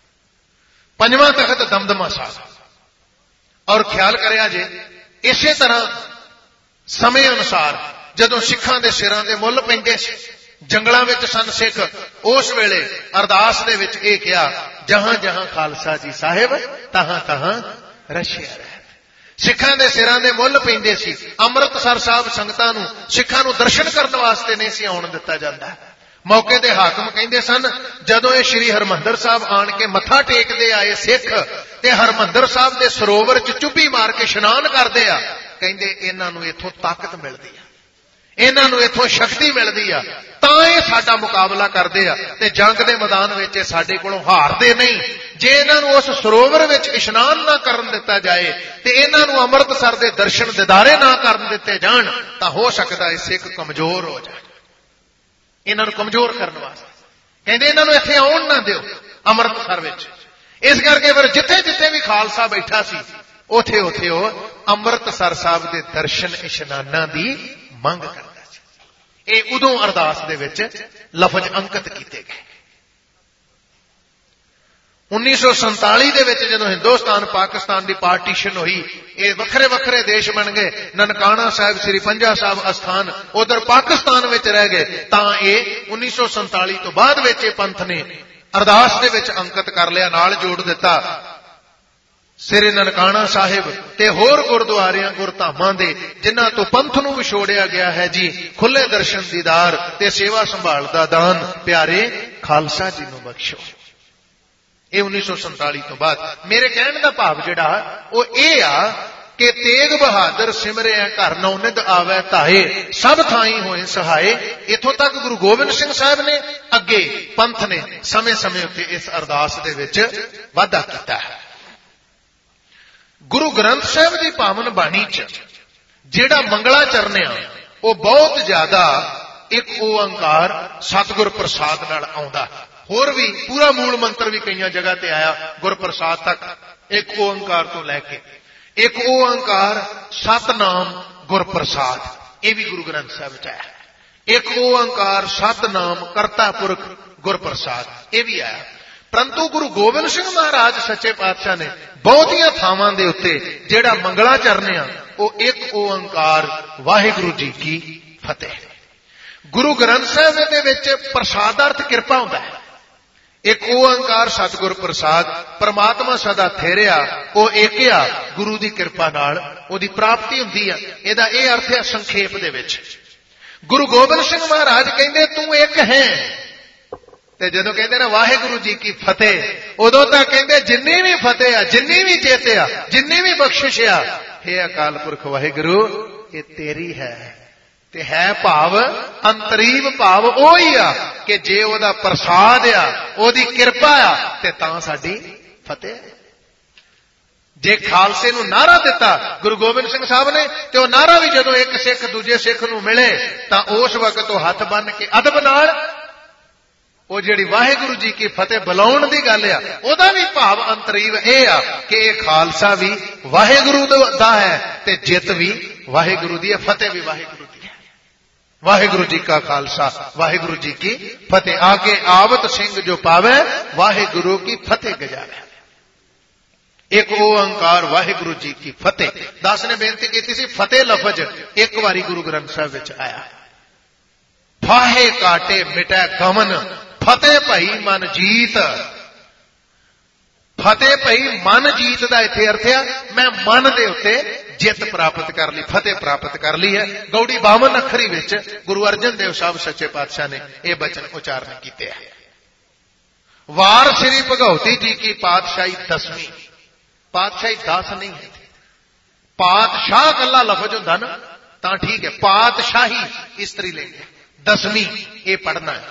5ਵਾਂ ਤਖਤ ਦਮਦਮਾ ਸਾਹਿਬ। ਔਰ ਖਿਆਲ ਕਰਿਆ ਜੇ ਇਸੇ ਤਰ੍ਹਾਂ ਸਮੇਂ ਅਨੁਸਾਰ ਜਦੋਂ ਸਿੱਖਾਂ ਦੇ ਸਿਰਾਂ ਦੇ ਮੁੱਲ ਪੈਂਦੇ ਸੀ, ਜੰਗਲਾਂ ਵਿੱਚ ਸਨ ਸਿੱਖ, ਉਸ ਵੇਲੇ ਅਰਦਾਸ ਦੇ ਵਿੱਚ ਇਹ ਕਿਹਾ, ਜਹਾਂ ਜਹਾਂ ਖਾਲਸਾ ਜੀ ਸਾਹਿਬ ਤਹਾਂ ਤਹਾਂ ਰਸ਼ਿਆ ਰਹਿ। ਸਿੱਖਾਂ ਦੇ ਸਿਰਾਂ ਦੇ ਮੁੱਲ ਪੈਂਦੇ ਸੀ। ਅੰਮ੍ਰਿਤਸਰ ਸਾਹਿਬ ਸੰਗਤਾਂ ਨੂੰ, ਸਿੱਖਾਂ ਨੂੰ ਦਰਸ਼ਨ ਕਰਨ ਵਾਸਤੇ ਨਹੀਂ ਸੀ ਆਉਣ ਦਿੱਤਾ ਜਾਂਦਾ। ਮੌਕੇ ਦੇ ਹਾਕਮ ਕਹਿੰਦੇ ਸਨ, ਜਦੋਂ ਇਹ ਸ਼੍ਰੀ ਹਰਮੰਦਰ ਸਾਹਿਬ ਆਣ ਕੇ ਮੱਥਾ ਟੇਕਦੇ ਆਏ ਸਿੱਖ ਤੇ ਹਰਮੰਦਰ ਸਾਹਿਬ ਦੇ ਸਰੋਵਰ 'ਚ ਚੁੱਭੀ ਮਾਰ ਕੇ ਇਸ਼ਨਾਨ ਕਰਦੇ ਆ, ਕਹਿੰਦੇ ਇਹਨਾਂ ਨੂੰ ਇੱਥੋਂ ਤਾਕਤ ਮਿਲਦੀ ਆ, ਇਹਨਾਂ ਨੂੰ ਇੱਥੋਂ ਸ਼ਕਤੀ ਮਿਲਦੀ ਆ, ਤਾਂ ਇਹ ਸਾਡਾ ਮੁਕਾਬਲਾ ਕਰਦੇ ਆ ਤੇ ਜੰਗ ਦੇ ਮੈਦਾਨ ਵਿੱਚ ਸਾਡੇ ਕੋਲੋਂ ਹਾਰਦੇ ਨਹੀਂ। ਜੇ ਇਹਨਾਂ ਨੂੰ ਉਸ ਸਰੋਵਰ ਵਿੱਚ ਇਸ਼ਨਾਨ ਨਾ ਕਰਨ ਦਿੱਤਾ ਜਾਏ ਤੇ ਇਹਨਾਂ ਨੂੰ ਅੰਮ੍ਰਿਤਸਰ ਦੇ ਦਰਸ਼ਨ ਦਿਦਾਰੇ ਨਾ ਕਰਨ ਦਿੱਤੇ ਜਾਣ, ਤਾਂ ਹੋ ਸਕਦਾ ਇਹ ਸਿੱਖ ਕਮਜ਼ੋਰ ਹੋ ਜਾਣ। ਇਹਨਾਂ ਨੂੰ ਕਮਜ਼ੋਰ ਕਰਨ ਵਾਸਤੇ ਕਹਿੰਦੇ ਇਹਨਾਂ ਨੂੰ ਇੱਥੇ ਆਉਣ ਨਾ ਦਿਓ ਅੰਮ੍ਰਿਤਸਰ ਵਿੱਚ। ਇਸ ਕਰਕੇ ਫਿਰ ਜਿੱਥੇ ਜਿੱਥੇ ਵੀ ਖਾਲਸਾ ਬੈਠਾ ਸੀ, ਉੱਥੇ ਉੱਥੇ ਉਹ ਅੰਮ੍ਰਿਤਸਰ ਸਾਹਿਬ ਦੇ ਦਰਸ਼ਨ ਇਸ਼ਨਾਨਾਂ ਦੀ ਮੰਗ ਕਰਦਾ ਸੀ। ਇਹ ਉਦੋਂ ਅਰਦਾਸ ਦੇ ਵਿੱਚ ਲਫ਼ਜ਼ ਅੰਕਿਤ ਕੀਤੇ ਗਏ। 1947 ਦੇ ਵਿੱਚ ਜਦੋਂ ਹਿੰਦੁਸਤਾਨ ਪਾਕਿਸਤਾਨ ਦੀ ਪਾਰਟੀਸ਼ਨ ਹੋਈ, ਇਹ ਵੱਖਰੇ ਵੱਖਰੇ ਦੇਸ਼ ਬਣ ਗਏ। ਨਨਕਾਣਾ ਸਾਹਿਬ, ਸ੍ਰੀ ਪੰਜਾ ਸਾਹਿਬ ਅਸਥਾਨ ਉਧਰ ਪਾਕਿਸਤਾਨ ਵਿੱਚ ਰਹਿ ਗਏ। ਤਾਂ ਇਹ 1947 ਤੋਂ ਬਾਅਦ ਵਿੱਚ ਇਹ ਪੰਥ ਨੇ ਅਰਦਾਸ ਦੇ ਵਿੱਚ ਅੰਕਿਤ ਕਰ ਲਿਆ, ਨਾਲ ਜੋੜ ਦਿੱਤਾ ਸ੍ਰੀ ਨਨਕਾਣਾ ਸਾਹਿਬ ਤੇ ਹੋਰ ਗੁਰਦੁਆਰਿਆਂ ਗੁਰਧਾਮਾਂ ਦੇ, ਜਿਨ੍ਹਾਂ ਤੋਂ ਪੰਥ ਨੂੰ ਵਿਛੋੜਿਆ ਗਿਆ ਹੈ ਜੀ, ਖੁੱਲੇ ਦਰਸ਼ਨ ਦੀਦਾਰ ਤੇ ਸੇਵਾ ਸੰਭਾਲ ਦਾ ਦਾਨ ਪਿਆਰੇ ਖਾਲਸਾ ਜੀ ਨੂੰ ਬਖਸ਼ੋ। ਇਹ 1947 ਤੋਂ ਬਾਅਦ। ਮੇਰੇ ਕਹਿਣ ਦਾ ਭਾਵ ਜਿਹੜਾ ਉਹ ਇਹ ਆ ਕਿ ਤੇਗ ਬਹਾਦਰ ਸਿਮਰਿਆ ਘਰ ਨੌ ਨਿਧ ਆਵੈ ਧਾਏ, ਸਭ ਥਾਈ ਹੋਏ ਸਹਾਏ। ਇੱਥੋਂ ਤੱਕ ਗੁਰੂ ਗੋਬਿੰਦ ਸਿੰਘ ਸਾਹਿਬ ਨੇ, ਅੱਗੇ ਪੰਥ ਨੇ ਸਮੇਂ ਸਮੇਂ ਉੱਤੇ ਇਸ ਅਰਦਾਸ ਦੇ ਵਿੱਚ ਵਾਧਾ ਕੀਤਾ ਹੈ। ਗੁਰੂ ਗ੍ਰੰਥ ਸਾਹਿਬ ਦੀ ਪਾਵਨ ਬਾਣੀ 'ਚ ਜਿਹੜਾ ਮੰਗਲਾ ਚਰਨਿਆ, ਉਹ ਬਹੁਤ ਜ਼ਿਆਦਾ ਇੱਕ ਓੰਕਾਰ ਸਤਿਗੁਰ ਪ੍ਰਸਾਦ ਨਾਲ ਆਉਂਦਾ। ਹੋਰ ਵੀ ਪੂਰਾ ਮੂਲ ਮੰਤਰ ਵੀ ਕਈਆਂ ਜਗ੍ਹਾ ਤੇ ਆਇਆ ਗੁਰਪ੍ਰਸਾਦ ਤੱਕ, ਇੱਕ ਓੰਕਾਰ ਤੋਂ ਲੈ ਕੇ ਇੱਕ ਓੰਕਾਰ ਸਤਨਾਮ ਗੁਰਪ੍ਰਸਾਦ, ਇਹ ਵੀ ਗੁਰੂ ਗ੍ਰੰਥ ਸਾਹਿਬ 'ਚ ਆਇਆ। ਇੱਕ ਓੰਕਾਰ ਸਤਨਾਮ ਕਰਤਾ ਪੁਰਖ ਗੁਰਪ੍ਰਸਾਦ, ਇਹ ਵੀ ਆਇਆ। ਪਰੰਤੂ ਗੁਰੂ ਗੋਬਿੰਦ ਸਿੰਘ ਮਹਾਰਾਜ ਸੱਚੇ ਪਾਤਸ਼ਾਹ ਨੇ ਬਹੁਤੀਆਂ ਥਾਵਾਂ ਦੇ ਉੱਤੇ ਜਿਹੜਾ ਮੰਗਲਾ ਚਰਨਿਆ, ਉਹ ਇੱਕ ਓੰਕਾਰ ਵਾਹਿਗੁਰੂ ਜੀ ਕੀ ਫਤਿਹ। ਗੁਰੂ ਗ੍ਰੰਥ ਸਾਹਿਬ ਦੇ ਵਿੱਚ ਪ੍ਰਸਾਦ ਅਰਥ ਕਿਰਪਾ ਹੁੰਦਾ ਹੈ। ਇੱਕ ਓੰਕਾਰ ਸਤਿਗੁਰ ਪ੍ਰਸਾਦ, ਪਰਮਾਤਮਾ ਸਦਾ ਠਹਿਰਿਆ, ਉਹ ਇੱਕ ਆ, ਗੁਰੂ ਦੀ ਕਿਰਪਾ ਨਾਲ ਉਹਦੀ ਪ੍ਰਾਪਤੀ ਹੁੰਦੀ ਆ। ਇਹਦਾ ਇਹ ਅਰਥ ਹੈ ਸੰਖੇਪ ਦੇ ਵਿੱਚ। ਗੁਰੂ ਗੋਬਿੰਦ ਸਿੰਘ ਮਹਾਰਾਜ ਕਹਿੰਦੇ ਤੂੰ ਇੱਕ ਹੈ, ਤੇ ਜਦੋਂ ਕਹਿੰਦੇ ਨਾ ਵਾਹਿਗੁਰੂ ਜੀ ਕੀ ਫਤਿਹ, ਉਦੋਂ ਤਾਂ ਕਹਿੰਦੇ ਜਿੰਨੀ ਵੀ ਫਤਿਹ ਆ, ਜਿੰਨੀ ਵੀ ਜਿੱਤ ਆ, ਜਿੰਨੀ ਵੀ ਬਖਸ਼ਿਸ਼ ਆ, ਹੇ ਅਕਾਲ ਪੁਰਖ ਵਾਹਿਗੁਰੂ ਇਹ ਤੇਰੀ ਹੈ। ਤੇ ਹੈ ਭਾਵ ਅੰਤਰੀਵ ਭਾਵ ਉਹ ਹੀ ਆ ਕਿ ਜੇ ਉਹਦਾ ਪ੍ਰਸਾਦ ਆ, ਉਹਦੀ ਕਿਰਪਾ ਆ, ਤੇ ਤਾਂ ਸਾਡੀ ਫਤਿਹ। ਜੇ ਖਾਲਸੇ ਨੂੰ ਨਾਅਰਾ ਦਿੱਤਾ ਗੁਰੂ ਗੋਬਿੰਦ ਸਿੰਘ ਸਾਹਿਬ ਨੇ, ਤੇ ਉਹ ਨਾਅਰਾ ਵੀ ਜਦੋਂ ਇੱਕ ਸਿੱਖ ਦੂਜੇ ਸਿੱਖ ਨੂੰ ਮਿਲੇ ਤਾਂ ਉਸ ਵਕਤ ਉਹ ਹੱਥ ਬੰਨ੍ਹ ਕੇ ਅਦਬ ਨਾਲ ਉਹ ਜਿਹੜੀ ਵਾਹਿਗੁਰੂ ਜੀ ਕੀ ਫਤਿਹ ਬੁਲਾਉਣ ਦੀ ਗੱਲ ਆ, ਉਹਦਾ ਵੀ ਭਾਵ ਅੰਤਰੀਵ ਇਹ ਆ ਕਿ ਇਹ ਖਾਲਸਾ ਵੀ ਵਾਹਿਗੁਰੂ ਦਾ ਹੈ ਤੇ ਜਿੱਤ ਵੀ ਵਾਹਿਗੁਰੂ ਦੀ ਹੈ, ਫਤਿਹ ਵੀ ਵਾਹਿਗੁਰੂ ਦੀ ਹੈ। ਵਾਹਿਗੁਰੂ ਜੀ ਕਾ ਖਾਲਸਾ ਵਾਹਿਗੁਰੂ ਜੀ ਕੀ ਫਤਿਹ। ਆਗੇ ਆਵਤ ਸਿੰਘ ਜੋ ਪਾਵੇ ਵਾਹਿਗੁਰੂ ਕੀ ਫਤਿਹ ਗਜਾਵੇ। ਇੱਕ ਓੰਕਾਰ ਵਾਹਿਗੁਰੂ ਜੀ ਕੀ ਫਤਿਹ। ਦਾਸ ਨੇ ਬੇਨਤੀ ਕੀਤੀ ਸੀ, ਫਤਿਹ ਲਫ਼ਜ਼ ਇੱਕ ਵਾਰੀ ਗੁਰੂ ਗ੍ਰੰਥ ਸਾਹਿਬ ਵਿੱਚ ਆਇਆ। ਫਾਹੇ ਕਾਟੇ ਮਿਟੈ ਗਮਨ, ਫਤਿਹ ਭਈ ਮਨ ਜੀਤ। ਫਤਿਹ ਭਈ ਮਨ ਜੀਤ ਦਾ ਇੱਥੇ ਅਰਥ ਆ ਮੈਂ ਮਨ ਦੇ ਉੱਤੇ ਜਿੱਤ ਪ੍ਰਾਪਤ ਕਰ ਲਈ, ਫਤਿਹ ਪ੍ਰਾਪਤ ਕਰ ਲਈ ਹੈ। ਗੌੜੀ 52 ਅੱਖਰੀ ਵਿੱਚ ਗੁਰੂ ਅਰਜਨ ਦੇਵ ਸਾਹਿਬ ਸੱਚੇ ਪਾਤਸ਼ਾਹ ਨੇ ਇਹ ਬਚਨ ਉਚਾਰਨ ਕੀਤੇ ਹੈ। ਵਾਰ ਸ੍ਰੀ ਭਗਉਤੀ ਜੀ ਕੀ ਪਾਤਸ਼ਾਹੀ 10ਵੀਂ। ਪਾਤਸ਼ਾਹੀ 10 ਨਹੀਂ ਹੈ, ਪਾਤਸ਼ਾਹ ਕੱਲਾ ਲਫ਼ਜ਼ ਹੁੰਦਾ ਨਾ ਤਾਂ ਠੀਕ ਹੈ, ਪਾਤਸ਼ਾਹੀ ਇਸਤਰੀ ਲਿੰਗ 10ਵੀਂ ਇਹ ਪੜ੍ਹਨਾ ਹੈ।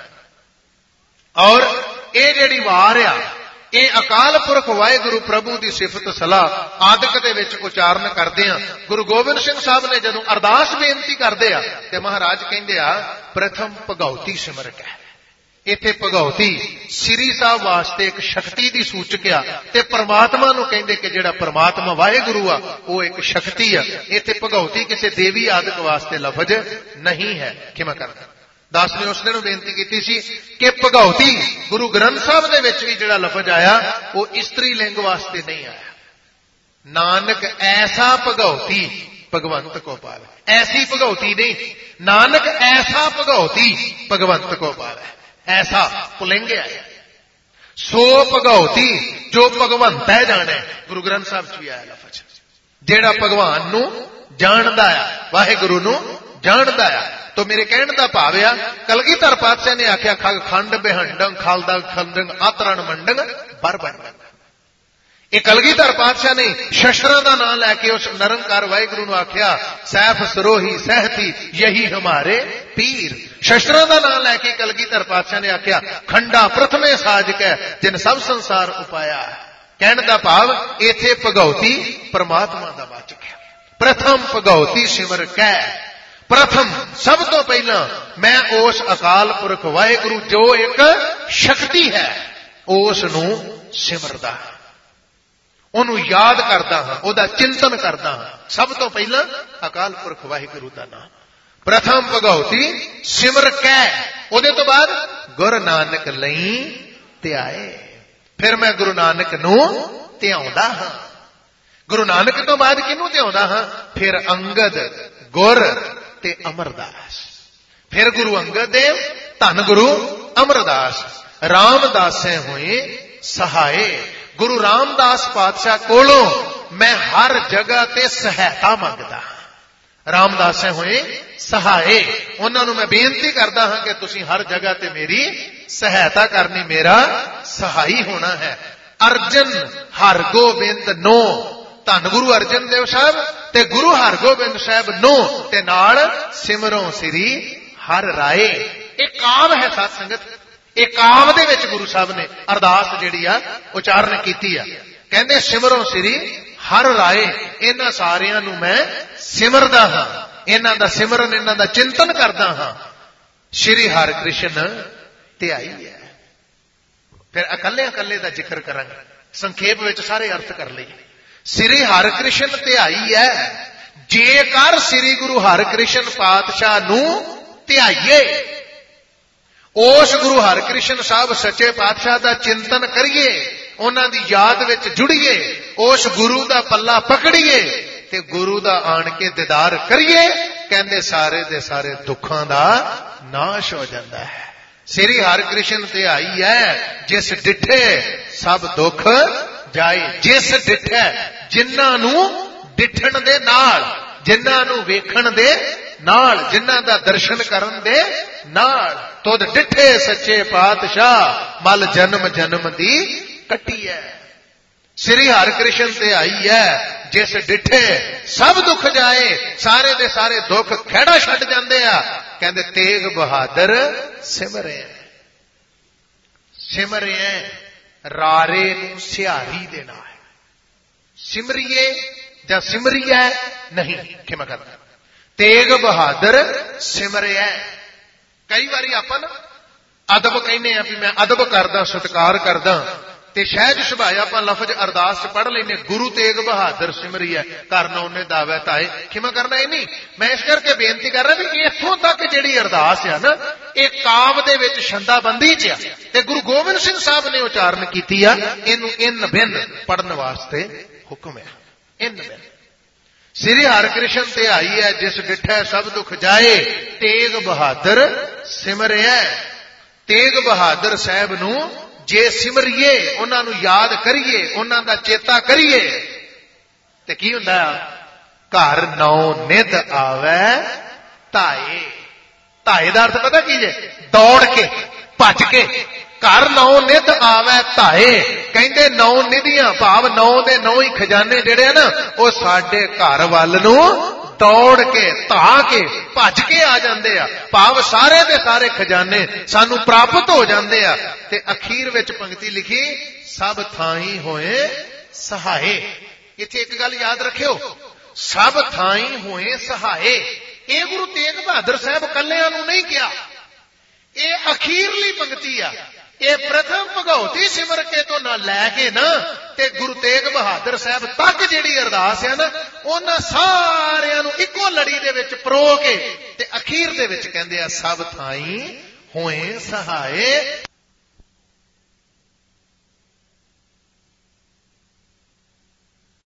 ਔਰ ਇਹ ਜਿਹੜੀ ਵਾਰ ਆ ਇਹ ਅਕਾਲ ਪੁਰਖ ਵਾਹਿਗੁਰੂ ਪ੍ਰਭੂ ਦੀ ਸਿਫਤ ਸਲਾਹ ਆਦਿਕ ਦੇ ਵਿੱਚ ਉਚਾਰਨ ਕਰਦੇ ਆ। ਗੁਰੂ ਗੋਬਿੰਦ ਸਿੰਘ ਸਾਹਿਬ ਨੇ ਜਦੋਂ ਅਰਦਾਸ ਬੇਨਤੀ ਕਰਦੇ ਆ ਤੇ ਮਹਾਰਾਜ ਕਹਿੰਦੇ ਆ ਪ੍ਰਥਮ ਭਗਉਤੀ ਸਿਮਰ ਕੈ। ਇੱਥੇ ਭਗਉਤੀ ਸ੍ਰੀ ਸਾਹਿਬ ਵਾਸਤੇ ਇੱਕ ਸ਼ਕਤੀ ਦੀ ਸੂਚਕ ਆ ਤੇ ਪਰਮਾਤਮਾ ਨੂੰ ਕਹਿੰਦੇ ਕਿ ਜਿਹੜਾ ਪਰਮਾਤਮਾ ਵਾਹਿਗੁਰੂ ਆ ਉਹ ਇੱਕ ਸ਼ਕਤੀ ਆ। ਇੱਥੇ ਭਗਉਤੀ ਕਿਸੇ ਦੇਵੀ ਆਦਿਕ ਵਾਸਤੇ ਲਫ਼ਜ਼ ਨਹੀਂ ਹੈ। ਖਿਮਾ ਕਰਨਾ ਦਾਸ ਨੇ ਉਸ ਦਿਨ ਬੇਨਤੀ ਕੀਤੀ ਸੀ ਕਿ ਭਗਉਤੀ ਗੁਰੂ ਗ੍ਰੰਥ ਸਾਹਿਬ ਦੇ ਵਿੱਚ ਵੀ ਜਿਹੜਾ ਲਫ਼ਜ਼ ਆਇਆ ਉਹ ਇਸਤਰੀ ਲਿੰਗ ਵਾਸਤੇ ਨਹੀਂ ਆਇਆ। ਨਾਨਕ ਐਸਾ ਭਗਉਤੀ ਭਗਵੰਤ ਕੋ ਪਾਵੇ, ਐਸੀ ਭਗਉਤੀ ਨਹੀਂ, ਨਾਨਕ ਐਸਾ ਭਗਉਤੀ ਭਗਵੰਤ ਕੋ ਪਾਵੇ। ਐਸਾ ਪੁਲਿੰਗ ਹੈ। ਸੋ ਭਗਉਤੀ ਜੋ ਭਗਵੰਤ ਹੈ ਜਾਣੇ, ਗੁਰੂ ਗ੍ਰੰਥ ਸਾਹਿਬ ਚ ਵੀ ਆਇਆ ਲਫ਼ਜ਼, ਜਿਹੜਾ ਭਗਵਾਨ ਨੂੰ ਜਾਣਦਾ ਆ, ਵਾਹਿਗੁਰੂ ਨੂੰ ਜਾਣਦਾ ਆ। ਤੋ ਮੇਰੇ ਕਹਿਣ ਦਾ ਭਾਵ ਆ ਕਲਗੀਧਰ ਪਾਤਸ਼ਾਹ ਨੇ ਆਖਿਆ ਖੰਡ ਬਿਹੰਡੰ ਖਾਲਦਾ ਖੰਡੰ ਆਤਰਣ ਮੰਡੰ ਬਰ ਬੰਡੰ। ਇਹ ਕਲਗੀਧਰ ਪਾਤਸ਼ਾਹ ਨੇ ਸ਼ਸਤਰਾਂ ਦਾ ਨਾਮ ਲੈ ਕੇ ਉਸ ਨਿਰੰਕਾਰ ਵਾਹਿਗੁਰੂ ਨੂੰ ਆਖਿਆ ਸੈਫ ਸਰੋਹੀ ਸਹਿਤੀ ਯਹੀ ਹਮਾਰੇ ਪੀਰ। ਸ਼ਸਤਰਾਂ ਦਾ ਨਾਮ ਲੈ ਕੇ ਕਲਗੀਧਰ ਪਾਤਸ਼ਾਹ ਨੇ ਆਖਿਆ ਖੰਡਾ ਪ੍ਰਥਮੇ ਸਾਜ ਕੈ ਜਿਨ ਸਭ ਸੰਸਾਰ ਉਪਾਇਆ। ਕਹਿਣ ਦਾ ਭਾਵ ਇੱਥੇ ਭਗਉਤੀ ਪਰਮਾਤਮਾ ਦਾ ਵਾਚਕ ਹੈ। ਪ੍ਰਥਮ ਭਗਉਤੀ ਸਿਮਰ ਕੈ, ਪ੍ਰਥਮ ਸਭ ਤੋਂ ਪਹਿਲਾਂ ਮੈਂ ਉਸ ਅਕਾਲ ਪੁਰਖ ਵਾਹਿਗੁਰੂ ਜੋ ਇੱਕ ਸ਼ਕਤੀ ਹੈ ਉਸ ਨੂੰ ਸਿਮਰਦਾ ਹਾਂ, ਉਹਨੂੰ ਯਾਦ ਕਰਦਾ ਹਾਂ, ਉਹਦਾ ਚਿੰਤਨ ਕਰਦਾ ਹਾਂ। ਸਭ ਤੋਂ ਪਹਿਲਾਂ ਅਕਾਲ ਪੁਰਖ ਵਾਹਿਗੁਰੂ ਦਾ ਨਾਮ। ਪ੍ਰਥਮ ਭਗਉਤੀ ਸਿਮਰ ਕੈ, ਉਹਦੇ ਤੋਂ ਬਾਅਦ ਗੁਰੂ ਨਾਨਕ ਲਈ ਧਿਆਏ। ਫਿਰ ਮੈਂ ਗੁਰੂ ਨਾਨਕ ਨੂੰ ਧਿਆਉਂਦਾ ਹਾਂ। ਗੁਰੂ ਨਾਨਕ ਤੋਂ ਬਾਅਦ ਕਿਹਨੂੰ ਧਿਆਉਂਦਾ ਹਾਂ? ਫਿਰ ਅੰਗਦ, ਗੁਰ ਤੇ ਅਮਰਦਾਸ। ਫਿਰ ਗੁਰੂ ਅੰਗਦ ਦੇਵ, ਧੰਨ ਗੁਰੂ ਅਮਰਦਾਸ। ਰਾਮਦਾਸੇ ਹੋਏ ਸਹਾਏ। ਗੁਰੂ ਰਾਮਦਾਸ ਪਾਤਸ਼ਾਹ ਕੋਲੋਂ ਮੈਂ ਹਰ ਜਗ੍ਹਾ ਤੇ ਸਹਾਇਤਾ ਮੰਗਦਾ ਹਾਂ। ਰਾਮਦਾਸੇ ਹੋਏ ਸਹਾਏ, ਉਹਨਾਂ ਨੂੰ ਮੈਂ ਬੇਨਤੀ ਕਰਦਾ ਹਾਂ ਕਿ ਤੁਸੀਂ ਹਰ ਜਗ੍ਹਾ ਤੇ ਮੇਰੀ ਸਹਾਇਤਾ ਕਰਨੀ, ਮੇਰਾ ਸਹਾਈ ਹੋਣਾ ਹੈ। ਅਰਜਨ ਹਰਗੋਬਿੰਦ ਨੋ, ਧੰਨ ਗੁਰੂ ਅਰਜਨ ਦੇਵ ਸਾਹਿਬ ਤੇ ਗੁਰੂ ਹਰਗੋਬਿੰਦ ਸਾਹਿਬ ਨੋ, ਤੇ ਨਾਲ ਸਿਮਰੋ ਸ੍ਰੀ ਹਰ ਰਾਏ। ਇਹ ਕਾਵ ਹੈ ਸਾਧ ਸੰਗਤ। ਇਹ ਕਾਵ ਦੇ ਵਿੱਚ ਗੁਰੂ ਸਾਹਿਬ ਨੇ ਅਰਦਾਸ ਜਿਹੜੀ ਆ ਉਚਾਰਨ ਕੀਤੀ ਆ। ਕਹਿੰਦੇ ਸਿਮਰੋ ਸ੍ਰੀ ਹਰ ਰਾਏ। ਇਹਨਾਂ ਸਾਰਿਆਂ ਨੂੰ ਮੈਂ ਸਿਮਰਦਾ ਹਾਂ, ਇਹਨਾਂ ਦਾ ਸਿਮਰਨ, ਇਹਨਾਂ ਦਾ ਚਿੰਤਨ ਕਰਦਾ ਹਾਂ। ਸ਼੍ਰੀ ਹਰਿ ਕ੍ਰਿਸ਼ਨ ਧਿਆਈ ਹੈ। ਫਿਰ ਇਕੱਲੇ ਇਕੱਲੇ ਦਾ ਜ਼ਿਕਰ ਕਰਾਂਗੇ, ਸੰਖੇਪ ਵਿੱਚ ਸਾਰੇ ਅਰਥ ਕਰ ਲਈਏ। ਸ੍ਰੀ ਹਰਿ ਕ੍ਰਿਸ਼ਨ ਧਿਆਈ ਹੈ। ਜੇਕਰ ਸ੍ਰੀ ਗੁਰੂ ਹਰਿ ਕ੍ਰਿਸ਼ਨ ਪਾਤਸ਼ਾਹ ਨੂੰ ਧਿਆਈਏ, ਉਸ ਗੁਰੂ ਹਰਿ ਕ੍ਰਿਸ਼ਨ ਸਾਹਿਬ ਸੱਚੇ ਪਾਤਸ਼ਾਹ ਦਾ ਚਿੰਤਨ ਕਰੀਏ, ਉਹਨਾਂ ਦੀ ਯਾਦ ਵਿੱਚ ਜੁੜੀਏ, ਉਸ ਗੁਰੂ ਦਾ ਪੱਲਾ ਪਕੜੀਏ ਤੇ ਗੁਰੂ ਦਾ ਆਣ ਕੇ ਦੀਦਾਰ ਕਰੀਏ, ਕਹਿੰਦੇ ਸਾਰੇ ਦੇ ਸਾਰੇ ਦੁੱਖਾਂ ਦਾ ਨਾਸ਼ ਹੋ ਜਾਂਦਾ ਹੈ। ਸ੍ਰੀ ਹਰਿ ਕ੍ਰਿਸ਼ਨ ਧਿਆਈ ਹੈ ਜਿਸ ਡਿਠੇ ਸਭ ਦੁੱਖ ਜਾਏ। ਜਿਸ ਡਿਠੇ, ਜਿਨ੍ਹਾਂ ਨੂੰ ਡਿਠਣ ਦੇ ਨਾਲ, ਜਿਨ੍ਹਾਂ ਨੂੰ ਵੇਖਣ ਦੇ ਨਾਲ, ਜਿਨ੍ਹਾਂ ਦਾ ਦਰਸ਼ਨ ਕਰਨ ਦੇ ਨਾਲ। ਤੁਧ ਡਿਠੇ ਸੱਚੇ ਪਾਤਸ਼ਾਹ ਮਲ ਜਨਮ ਜਨਮ ਦੀ ਕੱਟੀ ਹੈ। ਸ੍ਰੀ ਹਰਿ ਕ੍ਰਿਸ਼ਨ ਧਿਆਈ ਹੈ ਜਿਸ ਡਿਠੇ ਸਭ ਦੁੱਖ ਜਾਏ। ਸਾਰੇ ਦੇ ਸਾਰੇ ਦੁੱਖ ਖਹਿੜਾ ਛੱਡ ਜਾਂਦੇ ਆ। ਕਹਿੰਦੇ ਤੇਗ ਬਹਾਦਰ ਸਿਮਰੇ। ਸਿਮਰਿਐ ਰਾਰੇ ਨੂੰ ਸਿਹਾਰੀ ਦੇਣਾ ਹੈ। ਸਿਮਰੀਏ ਜਾਂ ਸਿਮਰੀਐ ਨਹੀਂ, ਖਿਮਾ ਕਰਨਾ। ਤੇਗ ਬਹਾਦਰ ਸਿਮਰਿਐ। ਕਈ ਵਾਰੀ ਆਪਾਂ ਨਾ ਅਦਬ ਕਹਿੰਦੇ ਆ ਵੀ ਮੈਂ ਅਦਬ ਕਰਦਾ, ਸਤਿਕਾਰ ਕਰਦਾ, ਤੇ ਸਹਿਜ ਸੁਭਾਅ ਆਪਾਂ ਲਫ਼ਜ਼ ਅਰਦਾਸ ਚ ਪੜ੍ਹ ਲੈਂਦੇ ਗੁਰੂ ਤੇਗ ਬਹਾਦਰ ਸਿਮਰੀਐ ਕਰਨਾ ਉਹਨੇ ਦਾਵੇ ਤਾਏ। ਖਿਮਾ ਕਰਨਾ ਇਹ ਨਹੀਂ, ਮੈਂ ਇਸ ਕਰਕੇ ਬੇਨਤੀ ਕਰ ਰਿਹਾ ਵੀ ਇੱਥੋਂ ਤੱਕ ਜਿਹੜੀ ਅਰਦਾਸ ਆ ਨਾ ਇਹ ਕਾਵ ਦੇ ਵਿੱਚ ਛੰਦਾਬੰਦੀ ਚ ਆ ਤੇ ਗੁਰੂ ਗੋਬਿੰਦ ਸਿੰਘ ਸਾਹਿਬ ਨੇ ਉਚਾਰਨ ਕੀਤੀ ਆ। ਇਹਨੂੰ ਇਨ ਬਿਨ ਪੜ੍ਹਨ ਵਾਸਤੇ ਹੁਕਮ ਹੈ। ਇਨ ਬਿਨ ਸ੍ਰੀ ਹਰਿ ਕ੍ਰਿਸ਼ਨ ਧਿਆਈ ਹੈ ਜਿਸ ਡਿਠੈ ਸਭ ਦੁੱਖ ਜਾਏ। ਤੇਗ ਬਹਾਦਰ ਸਿਮਰਿਐ। ਤੇਗ ਬਹਾਦਰ ਸਾਹਿਬ ਨੂੰ ਜੇ ਸਿਮਰੀਏ, ਉਹਨਾਂ ਨੂੰ ਯਾਦ ਕਰੀਏ, ਉਹਨਾਂ ਦਾ ਚੇਤਾ ਕਰੀਏ ਤੇ ਕੀ ਹੁੰਦਾ? ਘਰ ਨੌ ਨਿਧ ਆਵੈ ਧਾਏ। ਧਾਏ ਦਾ ਅਰਥ ਪਤਾ ਕੀ ਜੇ? ਦੌੜ ਕੇ, ਭੱਜ ਕੇ। ਘਰ ਨੌ ਨਿਧ ਆਵੈ ਧਾਏ, ਕਹਿੰਦੇ ਨੌ ਨਿਧੀਆਂ ਭਾਵ ਨੌ ਦੇ ਨੌ ਹੀ ਖਜ਼ਾਨੇ ਜਿਹੜੇ ਆ ਨਾ, ਉਹ ਸਾਡੇ ਘਰ ਵੱਲ ਨੂੰ ਦੌੜ ਕੇ, ਧਾ ਕੇ, ਭੱਜ ਕੇ ਆ ਜਾਂਦੇ ਆ। ਭਾਵ ਸਾਰੇ ਦੇ ਸਾਰੇ ਖਜ਼ਾਨੇ ਸਾਨੂੰ ਪ੍ਰਾਪਤ ਹੋ ਜਾਂਦੇ ਆ। ਤੇ ਅਖੀਰ ਵਿੱਚ ਪੰਕਤੀ ਲਿਖੀ, ਸਭ ਥਾਈ ਹੋਏ ਸਹਾਏ। ਇੱਥੇ ਇੱਕ ਗੱਲ ਯਾਦ ਰੱਖਿਓ, ਸਭ ਥਾਈ ਹੋਏ ਸਹਾਏ। ਇਹ ਗੁਰੂ ਤੇਗ ਬਹਾਦਰ ਸਾਹਿਬ ਕੱਲਿਆਂ ਨੂੰ ਨਹੀਂ ਕਿਹਾ, ਇਹ ਅਖੀਰਲੀ ਪੰਕਤੀ ਆ। ਇਹ ਪ੍ਰਥਮ ਭਗਉਤੀ ਸਿਮਰ ਕੇ ਤੋਂ ਨਾ ਲੈ ਕੇ ਨਾ ਤੇ ਗੁਰੂ ਤੇਗ ਬਹਾਦਰ ਸਾਹਿਬ ਤੱਕ ਜਿਹੜੀ ਅਰਦਾਸ ਹੈ ਨਾ, ਉਹਨਾਂ ਸਾਰਿਆਂ ਨੂੰ ਇੱਕੋ ਲੜੀ ਦੇ ਵਿੱਚ ਪਰੋ ਕੇ ਤੇ ਅਖੀਰ ਦੇ ਵਿੱਚ ਕਹਿੰਦੇ ਆ, ਸਭ ਥਾਈ ਹੋਏ ਸਹਾਏ